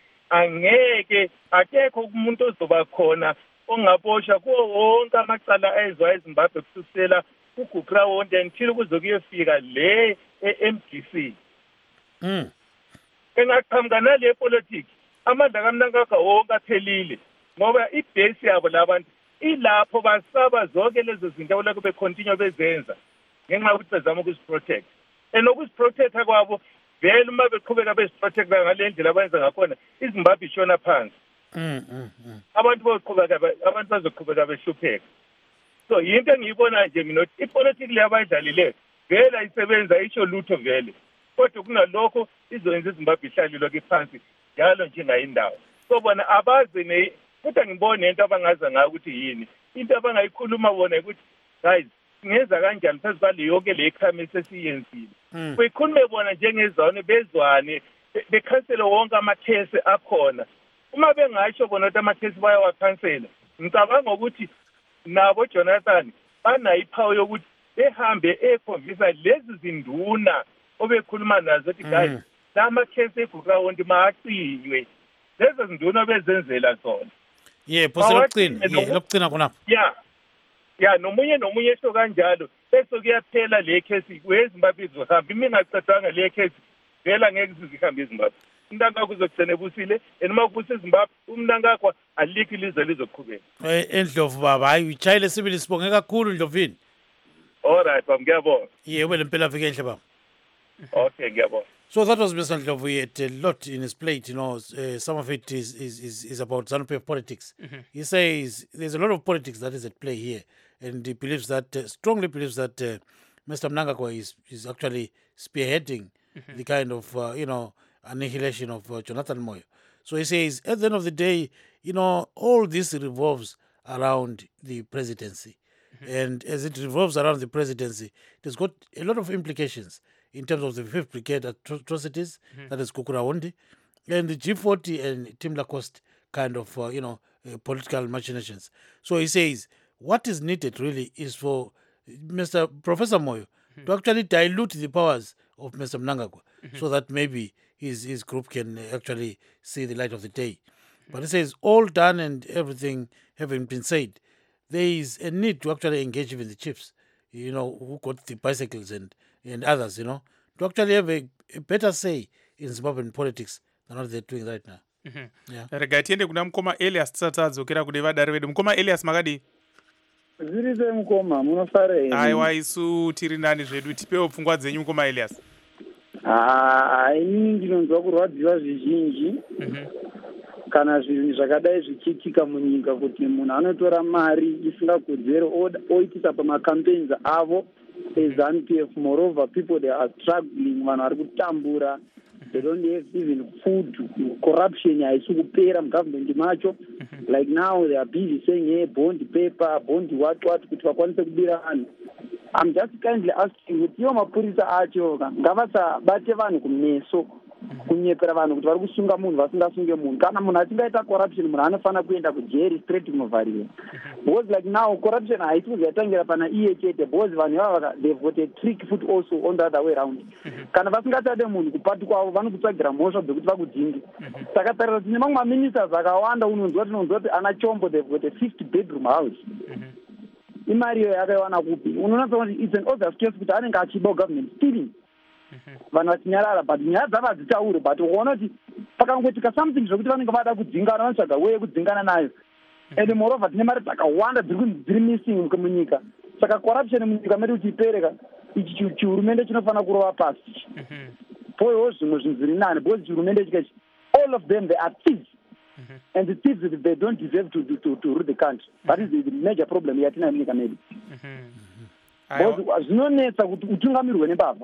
angeke akekho umuntu ozoba khona ongaboshwa kuwo wonke amacala ayizwa eZimbabwe kusukela kuGukra wonke until kuzokuyefika le e-M D C. Mhm. Engaqhamuka nale politiki amandla kaMnangagwa wonke aphelile ngoba ibase yabo labantu ilapho basaba zonke lezo zinto okuloko becontinue bezenza ngenxa ukuthi bezama ukuziprotect and ukuziprotecta kwabo vele uma beqhubeka beziprotecta ngale ndlela abenza ngakhona iZimbabwe ishona phansi. Mhm. Abantu boqhubeka abantu bazoqhubeka behlupheka. So yinto engiyibona nje mina ipolitiki le abayidlalile vele ayisebenza isho lutho vele kodwa kunalokho izoyenza iZimbabwe ihlalile phansi njalo nje ngayindawo. So bona abazi ne kodwa ngibone into abangaza ngayo ukuthi yini into abangayikhuluma bona ukuthi guys ngenza kanjani phezu kwale yonke le crime esiyenzile. Kuyikhulume bona njengezone bezwane bekhansela wonke amakhesi akhona. Uma bengasho bona ukuthi amakhesi bayawakhansela ngicabanga ukuthi nabo Jonathan banayo iphawu yokuthi behambe econvince lezi zinduna obekhuluma nazo ukuthi guys lama case eGukra wonke macinywe lezo zinduna bezenzela zona. Yeah, phose lokugcina, yeah, lokugcina khonapho. Yeah. Yeah, nomunye nomunye esho kanjalo bese kuyaphela le case weZimbabwe izohamba mina ngicabanga le case vela ngeke sizihambe eZimbabwe. Umntanga kuzogcina ebusile enoma kubusa eZimbabwe uMnangagwa alikho ilizwe lizoqhubeka. Eh eNdlovu baba hayi uchayile sibili sibonge kakhulu Ndlovini. All right baba ngiyabonga. Yeah, ube lempela vike enhle baba. Okay ngiyabonga. So that was Mister Ndlovu. He had a lot in his plate, you know. Uh, some of it is is is, is about ZANU-P F politics. Mm-hmm. He says there's a lot of politics that is at play here, and he believes that uh, strongly believes that uh, Mister Mnangagwa is is actually spearheading mm-hmm. the kind of uh, you know annihilation of uh, Jonathan Moyo. So he says at the end of the day, you know, all this revolves around the presidency, mm-hmm. and as it revolves around the presidency, it has got a lot of implications in terms of the fifth Brigade atrocities, mm-hmm. that is Gukurahundi, and the G forty and Tim Lacoste kind of, uh, you know, uh, political machinations. So he says, what is needed really is for Mister Professor Moyo mm-hmm. to actually dilute the powers of Mister Mnangagwa mm-hmm. so that maybe his, his group can actually see the light of the day. Mm-hmm. But he says, all done and everything having been said, there is a need to actually engage even the chiefs, you know, who got the bicycles and, and others, you know, to actually have a, a better say in Zimbabwean politics than what they're doing right now. Mm-hmm. Yeah. Rega tiende kuna mukoma Elias tisati tadzokera kuti vadare vedu. Mukoma Elias makadi? Zviri sei mukoma, munofara here? Aiwa, isu tiri nani zvedu, tipewo pfungwa dzenyu mukoma Elias. Ah, inini ndinonzwa kurwadziwa zvizhinji. Mhm. Kana zvinhu zvakadai zvichiitika munyika kuti munhu anotora mari isingakodzeri oitisa pamacampaigns avo eZANU P F. Moreover, people they are struggling, vanhu vari kutambura. They don't have even food. Corruption haisi kupera mugovernment macho. Like now they are busy saying, hey, bond paper, bond what what kuti vakwanise kubira vanhu. I'm just kindly asking kuti iwo mapurisa acho ngavasabate vanhu kumeso kunyepera vanhu kuti vari kusunga munhu vasingasunge munhu. Kana munhu achingaita corruption, munhu anofanira kuenda kujeri straight kunovhariwa. Because like now corruption haisi kuzotangira pana iye chete, because vanhu ivava they've got a trick foot also on the other way around. Kana vasingatade munhu kupati kwavo vanokutsvagira mhosva dzekuti vakudzinge. Saka tarira tine mamwe maministers akawanda unonzwa tinonzwa kuti ana Chombo they've got a fifty bedroom house. Imari iyo yakaiwana kupi? Unoona kuti it's an obvious case kuti anenge achiba government stealing. Vanhu vachinyarara, but nyaya dzavo hadzitaure, but ukaona kuti pakangoitika something zvokuti vanenge vada kudzingana vanotsvaga weye kudzingana nayo. And moreover tine mari dzakawanda dziri missing munyika. Saka corruption munyika medu kuti ipereka, ichi chihurumende chinofanira kurova pasi. Poiwo zvimwe zvinhu zviri nani, because chihurumende chikachi all of them they are thieves. Mm-hmm. And the thieves they don't deserve to to, to, to rule the country. Mm-hmm. That is the, the major problem yatina munyika medu. Because zvinonetsa kuti utungamirwe nebaba.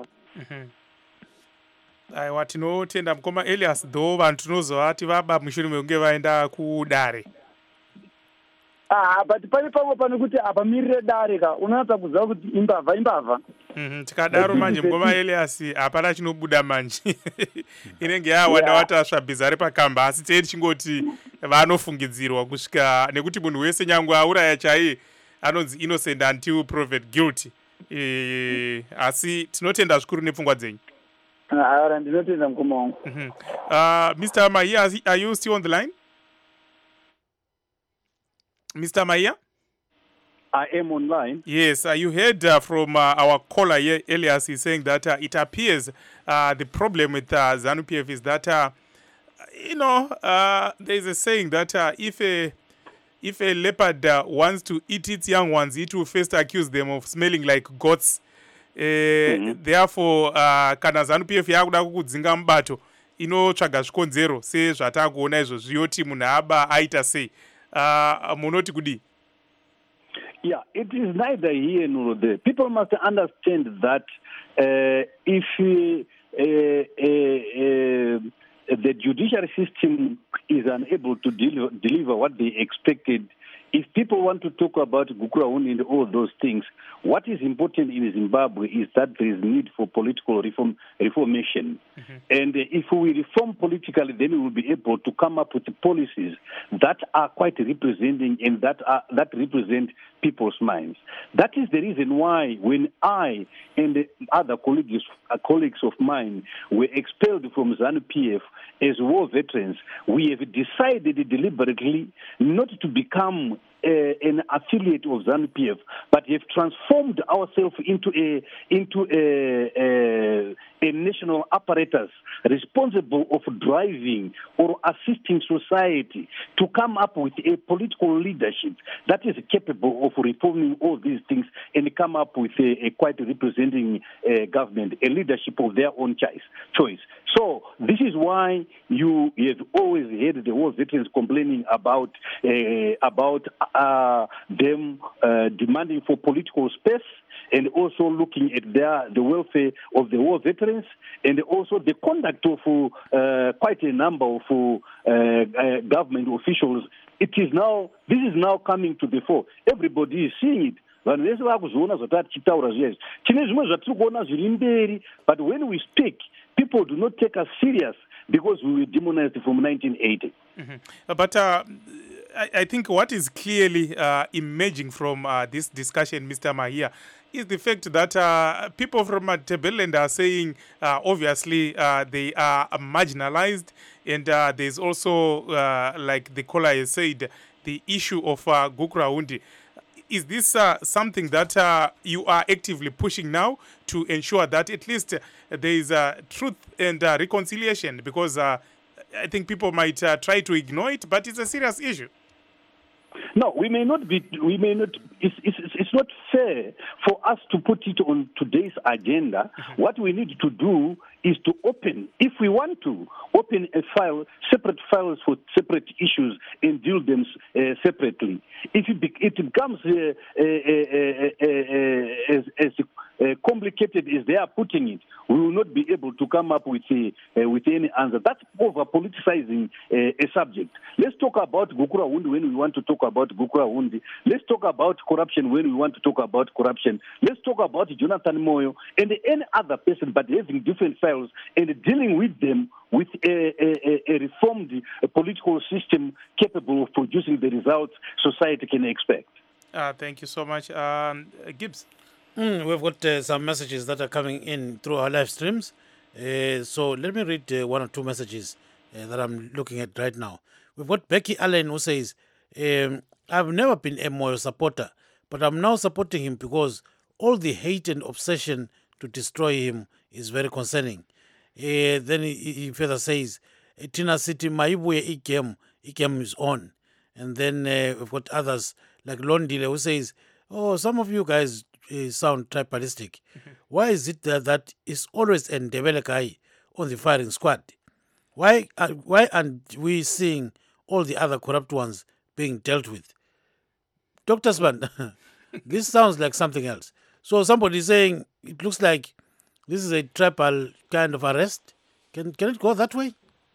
Aiwa, tinotenda mukoma Elias though vanhu tinozovati vaba mushure mekunge vaenda kudare. Ah, but pane pamwe pane kuti apamirire dare ka unowanza kuziva kuti imbavha imbavha. Mhm, tikadaro manje mukoma Elias hapana chinobuda manje. Inenge yawanda watasva bhizari pakamba, asi tei tichingoti vanofungidzirwa kusvika nekuti munhu wese nyangwe auraya chaiye anonzi innocent until proven guilty. Eh, asi tinotenda zvikuru nepfungwa dzenyu. Ah, ndinotenda mukoma wangu. Mhm. Uh, Mister Maia, are you still on the line? Mister Maia? I am online. Yes, uh, you heard uh, from uh, our caller here, Elias, he's saying that uh, it appears uh, the problem with uh, ZANU P F is that, uh, you know, uh, there is a saying that uh, if a if a leopard uh, wants to eat its young ones, it will first accuse them of smelling like goats. Uh, mm-hmm. Therefore, uh, kana ZANU P F yakuda kukudzinga mubato inotsvaga zvikonzero sezvatakuona izvozvi yoti munhu aba aita sei. Uh, munoti kudi? Yeah, it is neither here nor there. People must understand that uh, if uh, uh, uh, the judiciary system is unable to deliver, deliver what they expected, if people want to talk about Gukurahundi and all those things, what is important in Zimbabwe is that there is need for political reform, reformation. Mm-hmm. And uh, if we reform politically, then we will be able to come up with policies that are quite representing and that are, that represent people's minds. That is the reason why when I and other colleagues, uh, colleagues of mine were expelled from ZANU P F as war veterans, we have decided deliberately not to become Uh, an affiliate of ZANU P F, but have transformed ourselves into a into a, a, a national apparatus responsible of driving or assisting society to come up with a political leadership that is capable of reforming all these things and come up with a, a quite representing uh, government, a leadership of their own choice. choice. So this is why you have always heard the war veterans complaining about uh, about uh, them uh, demanding for political space and also looking at their, the welfare of the war veterans and also the conduct of uh, quite a number of uh, uh, government officials. It is now, this is now coming to the fore. Everybody is seeing it. vanhu vese vakuzoona zvotati tichitaura zviya izvi. Tine zvimwe zvatiri kuona zviri mberi, but when we speak, people do not take us serious because we were demonized from nineteen eighty. Mm-hmm. But uh, I, I think what is clearly uh, emerging from uh, this discussion, Mister Mahia, is the fact that uh, people from uh, Tebeleland are saying, uh, obviously, uh, they are marginalized, and uh, there's also, uh, like the caller has said, the issue of uh, Gukurahundi. Is this uh, something that uh, you are actively pushing now to ensure that at least uh, there is uh, truth and uh, reconciliation? Because uh, I think people might uh, try to ignore it, but it's a serious issue. No, we may not be, we may not, it's, it's, it's not fair for us to put it on today's agenda. Mm-hmm. What we need to do is to open, if we want to, open a file, separate files for separate issues and deal them uh, separately. If it, be, it becomes uh, uh, uh, uh, uh, as, as uh, complicated as they are putting it, we will not be able to come up with, a, uh, with any answer. That's over-politicizing uh, a subject. Let's talk about Gukurahundi when we want to talk about Gukurahundi. Let's talk about corruption when we want to talk about corruption. Let's talk about Jonathan Moyo and any other person, but having different files and dealing with them with a, a, a reformed a political system capable of producing the results society can expect. Uh, thank you so much. Um, Gibbs? Mm, we've got uh, some messages that are coming in through our live streams. Uh, so let me read uh, one or two messages uh, that I'm looking at right now. We've got Becky Allen who says, um, I've never been a Moyo supporter, but I'm now supporting him because all the hate and obsession to destroy him is very concerning. Uh, then he, he further says, Tina City, Maibuye Ikem, Ikem is on. And then uh, we've got others like Londile who says, oh, some of you guys uh, sound tribalistic. Mm-hmm. Why is it that, that is always a Ndebele guy on the firing squad? Why, uh, why aren't we seeing all the other corrupt ones being dealt with? Doctor Span, this sounds like something else. So somebody is saying it looks like this is a tribal kind of arrest. Can can it go that way?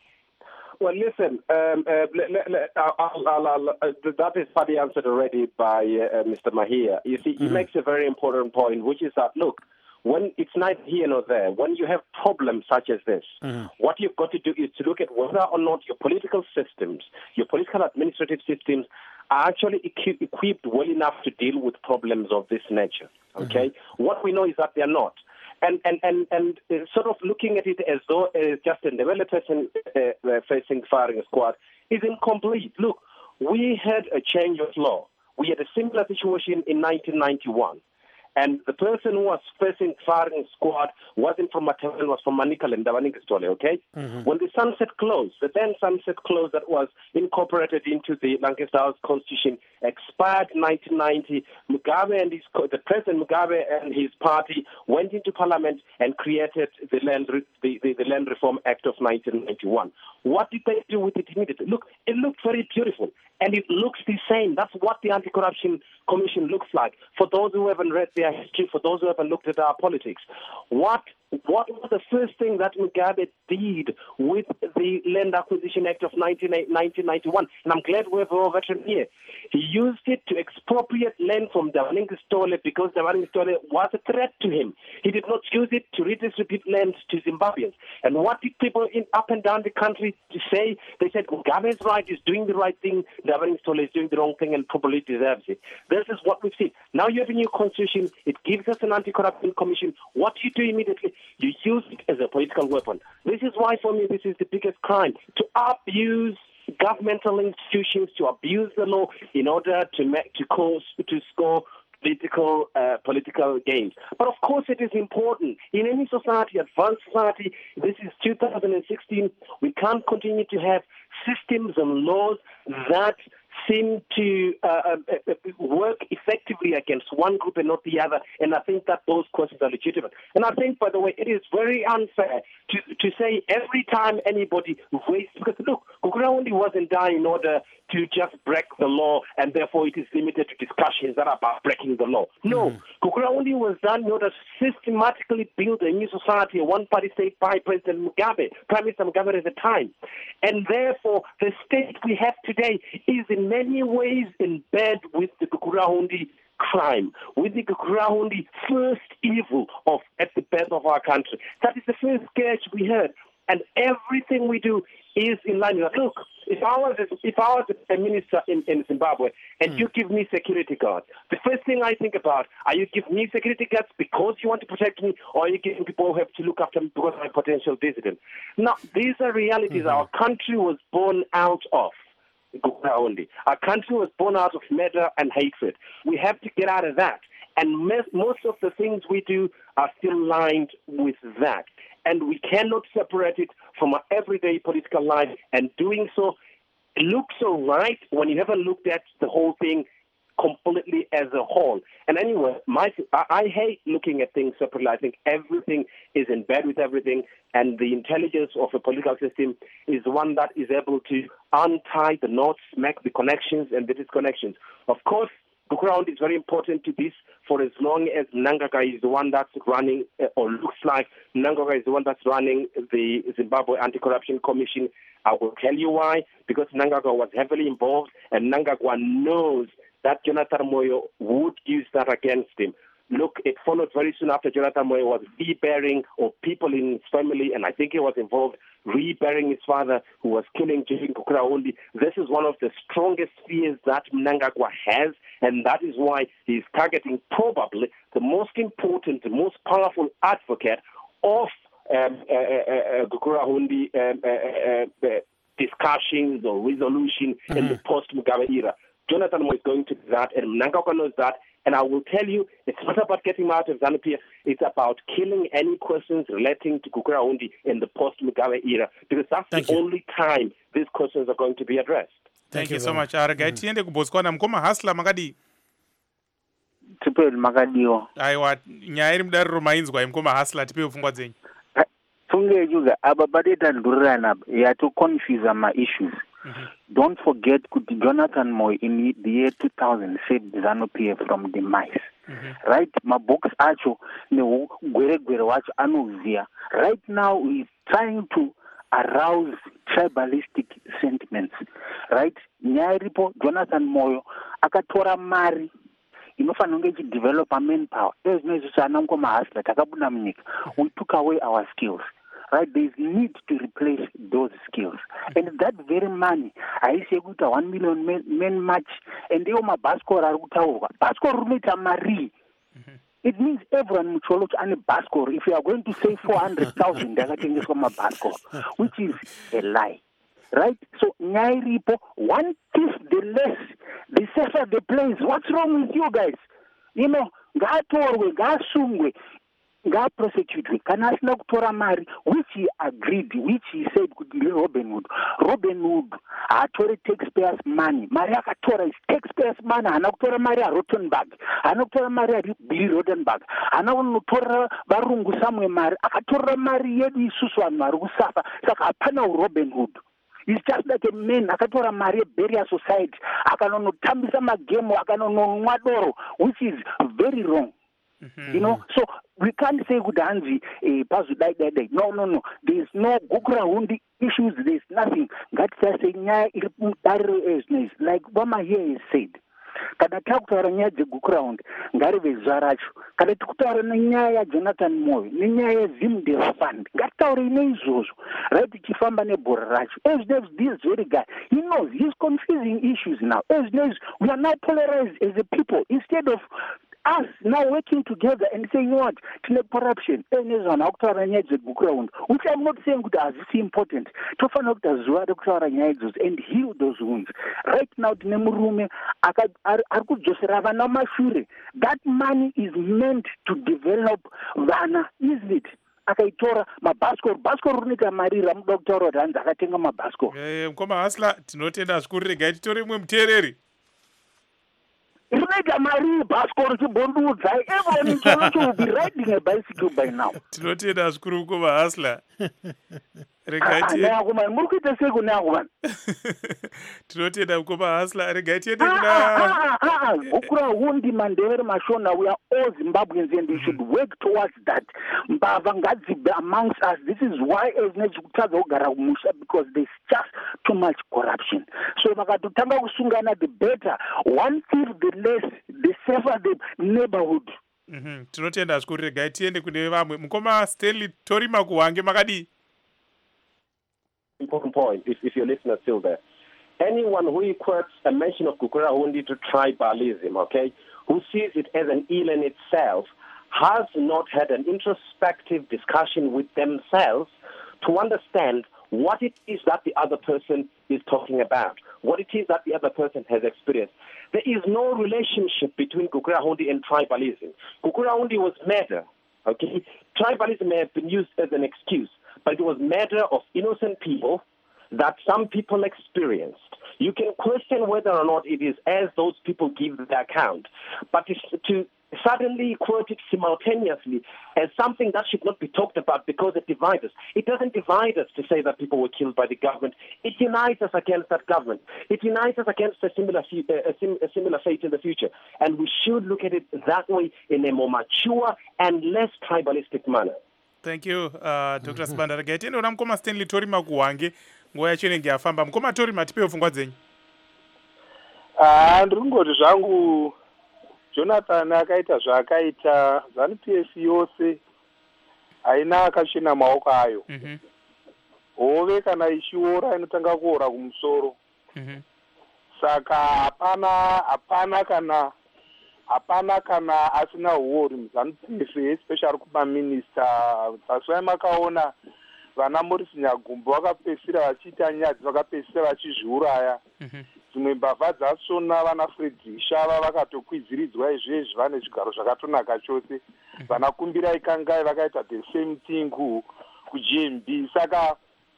Well, listen, um, uh, le, le, le, I'll, I'll, I'll, uh, that is partly answered already by uh, Mister Mahia. You see, he mm-hmm. makes a very important point, which is that, look, when it's neither here nor there, when you have problems such as this, mm-hmm. what you've got to do is to look at whether or not your political systems, your political administrative systems are actually equi- equipped well enough to deal with problems of this nature, okay? Mm-hmm. What we know is that they are not. And and, and, and uh, sort of looking at it as though uh, just a Ndebele person uh, uh, facing firing squad is incomplete. Look, we had a change of law. We had a similar situation in nineteen ninety-one. And the person who was facing firing squad wasn't from Matavele, was from Manicaland, Davaningistole, okay? Mm-hmm. When the sunset clause, the then sunset clause that was incorporated into the Lancaster House Constitution expired in nineteen ninety, Mugabe and his, the President Mugabe and his party went into Parliament and created the Land, the, the, the Land Reform Act of nineteen ninety-one. What did they do with it immediately? Look, it looked very beautiful, and it looks the same. That's what the Anti-Corruption Commission looks like. For those who haven't read their history, for those who haven't looked at our politics, what what was the first thing that Mugabe did with the Land Acquisition Act of nineteen ninety-one? And I'm glad we have a veteran here. He used it to expropriate land from Davaningistole because Davaningistole was a threat to him. He did not use it to redistribute land to Zimbabweans. And what did people in up and down the country say? They said Mugabe is right, he's doing the right thing, Davaningistole is doing the wrong thing and probably deserves it. This is what we've seen. Now you have a new constitution, it gives us an anti-corruption commission. What do you do immediately? You use it as a political weapon. This is why, for me, this is the biggest crime. To abuse governmental institutions, to abuse the law in order to make, to cause, to score political uh, political gains. But of course it is important. In any society, advanced society, this is two thousand sixteen, we can't continue to have systems and laws that seem to uh, uh, work effectively against one group and not the other, and I think that those questions are legitimate. And I think, by the way, it is very unfair to to say every time anybody raises, because look, Gukurahundi wasn't done in order to just break the law, and therefore it is limited to discussions that are about breaking the law. No, mm-hmm. Gukurahundi was done in order to systematically build a new society, a one-party state by President Mugabe, Prime Minister Mugabe at the time. And therefore, the state we have today is in many ways in bed with the Gukurahundi crime, with the Gukurahundi first evil of at the birth of our country. That is the first sketch we heard. And everything we do is in line with that. Look, if I was if I was the prime minister in, in Zimbabwe and mm. you give me security guards, the first thing I think about, are you giving me security guards because you want to protect me, or are you giving people who have to look after me because I'm a potential dissident? Now, these are realities mm-hmm. our country was born out of. Gukurahundi. Our country was born out of murder and hatred. We have to get out of that. And most of the things we do are still lined with that. And we cannot separate it from our everyday political life. And doing so looks all right when you haven't looked at the whole thing completely as a whole. And anyway, my, I, I hate looking at things separately. I think everything is in bed with everything, and the intelligence of a political system is one that is able to untie the knots, make the connections and the disconnections. Of course, Gukurahundi is very important to this for as long as Mnangagwa is the one that's running, uh, or looks like Mnangagwa is the one that's running the Zimbabwe Anti-Corruption Commission. I will tell you why. Because Mnangagwa was heavily involved, and Mnangagwa knows that Jonathan Moyo would use that against him. Look, it followed very soon after Jonathan Moyo was reburying, or people in his family, and I think he was involved, reburying his father who was killing Jane Gukurahundi. This is one of the strongest fears that Mnangagwa has, and that is why he's targeting probably the most important, the most powerful advocate of um, uh, uh, uh, Gukurahundi um, uh, uh, uh, discussions or resolution mm-hmm. in the post-Mugabe era. Jonathan Moyo is going to do that, and Mnangagwa knows that. And I will tell you, it's not about getting him out of ZANU-P F. It's about killing any questions relating to Gukurahundi in the post-Mugabe era, because that's Thank the you. only time these questions are going to be addressed. Thank, Thank you so much. Aragai mm. tiende kuBotswana mkoma hasla makadi. Tipe makadiwa. Aiwa nyaya iri mudariro mainzwa mkoma hasla tipe pfungwa dzenyu. Funge juga ababadeta ndurana ya to confuse my issues. Mm-hmm. Don't forget kuti Jonathan Moyo in the year two thousand saved ZANU-P F from demise. Mm-hmm. Right? Mabox acho ne gwere gwere wacho anoziya. Right now he's trying to arouse tribalistic sentiments. Right? Nyaya iripo Jonathan Moyo akatora mari inofanira kunge ichidevelopa manpower. Ezvinezvi zvanangwa mahasla takabuda munyika. We took away our skills. Right, there is need to replace those skills, and that very money, I say, good one million men, men match, and they my baskor are utawa. Baskor rumita mari. It means everyone mucholo and a baskor. If you are going to say four hundred thousand, they're getting this from a baskor, which is a lie. Right? So nyai ripo, one thief the less, the safer the place. What's wrong with you guys? You know, gatorwe, gasungwe. Nga prosecute kana asina kutora mari, which he agreed, which he said could be Robin Hood. Robin Hood atore taxpayers money. Mari akatora is taxpayers money. Hana kutora mari ya Rottenberg. Hana kutora mari ya Billy Rottenberg. Hana kutora barungu samwe mari. Akatora mari yedu isusu wanu mari kusafa. Saka apana Robin Hood. He's just like a man. Akatora mari ya barrier society. Akanono tambisa magemo. Akanono nwadoro, which is very wrong. Mm-hmm. You know, so we can't say good Anzi, a pasu die, die, die. No, no, no. There's no Gukurahundi issues. There's nothing. God says, like Bama here is said. Kada takutara nyaya dzeGukurahundi ngarive zvaracho. Kada tikutaura nenyaya ya Jonathan Moyo nenyaya yeZimdef Fund ngatitaure neizvozvo. Right, tichifamba nebhora racho. As this very guy, he knows he's confusing issues now. As we are now polarized as a people instead of us now working together and saying what to the corruption, which I'm not saying that is important. To find out and heal those wounds. Right now, that money is meant to develop Vana, isn't it? Akaitora mabaskor baskor runika marira mudoktora ranza akatenga mabaskor. Eh mkoma hasla tinotenda zvikuru gai titore mwe mutereri. Runika mari baskor chibondudza everyone is going to be riding a bicycle by now. Tinotenda zvikuru mkoma hasla. regai tiende neakomana muri kuita sei kuneakomana tinotenda mukoma hasla regai tiende kuna gukura hundi mandevere mashona we are all Zimbabweans and we should work towards that mbava ngadzibe amongst us. This is why ezinezi kutadza kugara kumusha because there's just too much corruption. So vakatotanga kusungana the better, one thief the less, the safer the neighborhood. Mhm, tinotenda zvikuru. Regai tiende kune vamwe. Mukoma Stanley Torima Kuwange makadi. Important point, if, if your listener is still there. Anyone who equates a mention of Gukura Hundi to tribalism, okay, who sees it as an ill in itself, has not had an introspective discussion with themselves to understand what it is that the other person is talking about, what it is that the other person has experienced. There is no relationship between Gukura Hundi and tribalism. Gukura Hundi was murder, okay? Tribalism may have been used as an excuse, but it was murder of innocent people that some people experienced. You can question whether or not it is as those people give the account, but to suddenly quote it simultaneously as something that should not be talked about because it divides us. It doesn't divide us to say that people were killed by the government. It unites us against that government. It unites us against a similar, a, sim, a similar fate in the future. And we should look at it that way in a more mature and less tribalistic manner. Thank you, uh, Doctor Sibanda. Tiende una mukoma Stanley Torima Kuwange. Nguva yacho inenge yafamba. Mukoma Torima, tipewo pfungwa dzenyu. Ah, ndiri kungoti zvangu Jonathan akaita zvaakaita, ZANU-P F yose haina akachena maoko ayo. Mhm. Hove kana ichiora inotanga kuora kumusoro. Mhm. Saka hapana hapana kana hapana kana asina uori muZANU-P F, especially kuma minister. Paswai makaona vana Morris Nyagumbo vakapesira vachiita nyadzi, vakapesira vachizviuraya. Mhm. Dzimwe mbavha dzasona vana Fred Shava vakatokwiziridzwa izvezvi vane zvigaro zvakatonaka chose. Vana Kumbirai Kangai vakaita the same thing ku-G M B. Saka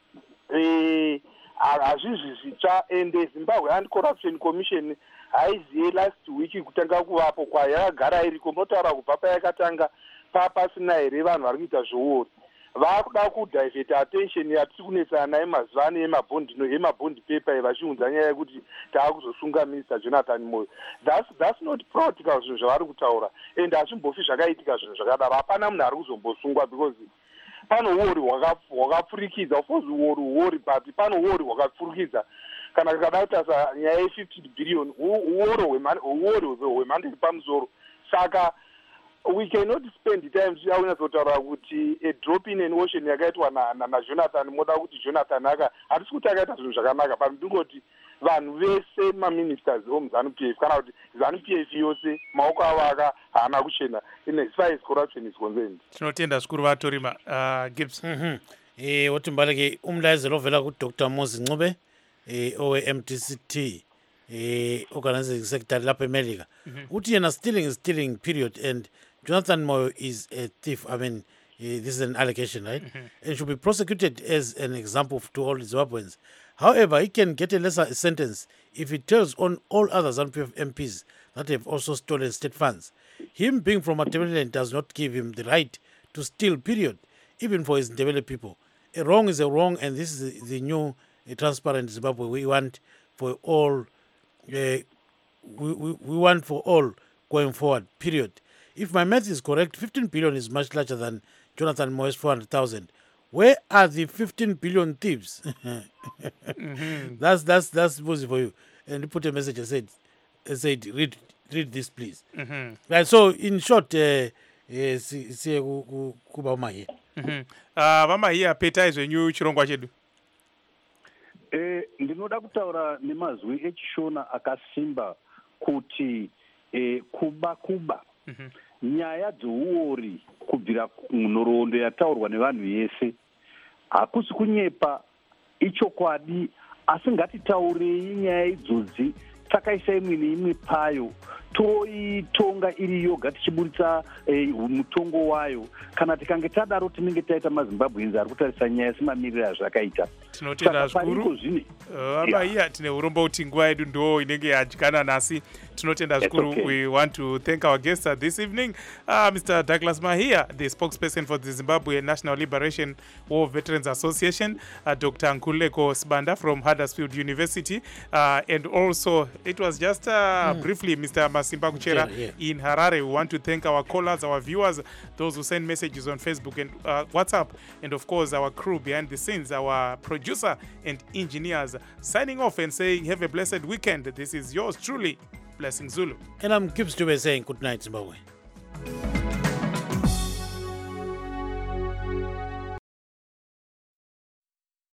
eh hazvizvi zvitsva, ende Zimbabwe Anti-Corruption Commission haiziye last week kutanga kuvapo kwayo, yakagara iriko. Munotaura kubva payakatanga papasina here vanhu vari kuita zvouori. Vakuda kudivert attention yatiri kunesana naye mazuva ano yemabhondi yemabhondi paper vachiunza nyaya yekuti taakuzosunga Minister Jonathan Moyo. That's, that's not practical zvinhu zvavari kutaura, ende hazvimbofi zvakaitika zvinhu zvakadaro. Hapana munhu ari kuzombosungwa because pano uori hwakapfurikidza. Of course uori uori, but pano uori hwakapfurikidza. Kana tikada kutasa nyaya ye-fifty billion uori hwemhando yepamusoro. Saka we cannot spend time tiyakunyatsotaura kuti a drop in an ocean yakaitwa naJonathan moda kuti Jonathan aka hatisi kuti akaita zvinhu zvakanaka, but ndingoti vanhu vese maministers omuZANU-P F kana kuti ZANU-P F yose maoko avo aka haana kuchena in as far as corruption is concerned. Tinotenda zvikuru vatorima. uh, Gibbs. Mhm. Eh wotimbaleke umlayezelo ovela ku Doctor Mosi Ncube eh owe M T C T eh organizing secretary lapha eMelika. Uthi yena stealing is stealing period, and Jonathan Moyo is a thief. I mean, uh, this is an allegation, right? Mm-hmm. And should be prosecuted as an example to all Zimbabweans. However, he can get a lesser sentence if he tells on all other ZANU-P F M Ps that have also stolen state funds. Him being from Matabeleland does not give him the right to steal, period, even for his Ndebele people. A wrong is a wrong, and this is the, the new uh, transparent Zimbabwe we want for all. Uh, we, we, we want for all going forward, period. If my math is correct, fifteen billion is much larger than Jonathan Moyo's four hundred thousand. Where are the fifteen billion thieves? mm-hmm. That's that's that's easy for you. And he put a message and said, and said read read this, please. Mm-hmm. Right. So in short, uh, uh, see kuba mahi. Mhm. Ah, mama hii apeta izwenyu chirongwa chedu. Eh, ndinoda kutaura nemazwi echishona akasimba kuti eh, kuba kuba. Mm-hmm. Nyaya dzouori kubvira munhoroondo yataurwa nevanhu vese hakusi kunyepa, ichokwadi, asi ngatitaurei nyaya idzodzi takaisa imwe neimwe payo toitonga iri yoga tichiburitsa eh, mutongo wayo. Kana tikange tadaro tinenge taita maZimbabweans ari kutarisa nyaya semamiriro azvakaita. Tinotenda zvikuru. Abaiya tine urombo kuti nguva yedu ndo inenge yadyana nasi. Tinotenda zvikuru. Okay. We want to thank our guests uh, this evening, uh, Mister Douglas Mahia, the spokesperson for the Zimbabwe National Liberation War Veterans Association, uh, Doctor Nkululeko Sibanda from Huddersfield University, uh, and also it was just uh, mm. briefly Mister Masimba Kuchera yeah, yeah. in Harare. We want to thank our callers, our viewers, those who send messages on Facebook and uh, WhatsApp, and of course our crew behind the scenes, our producer and engineers, signing off and saying have a blessed weekend. This is yours truly, Blessing Zulu. And I'm Gibbs to be saying good night, Zimbabwe.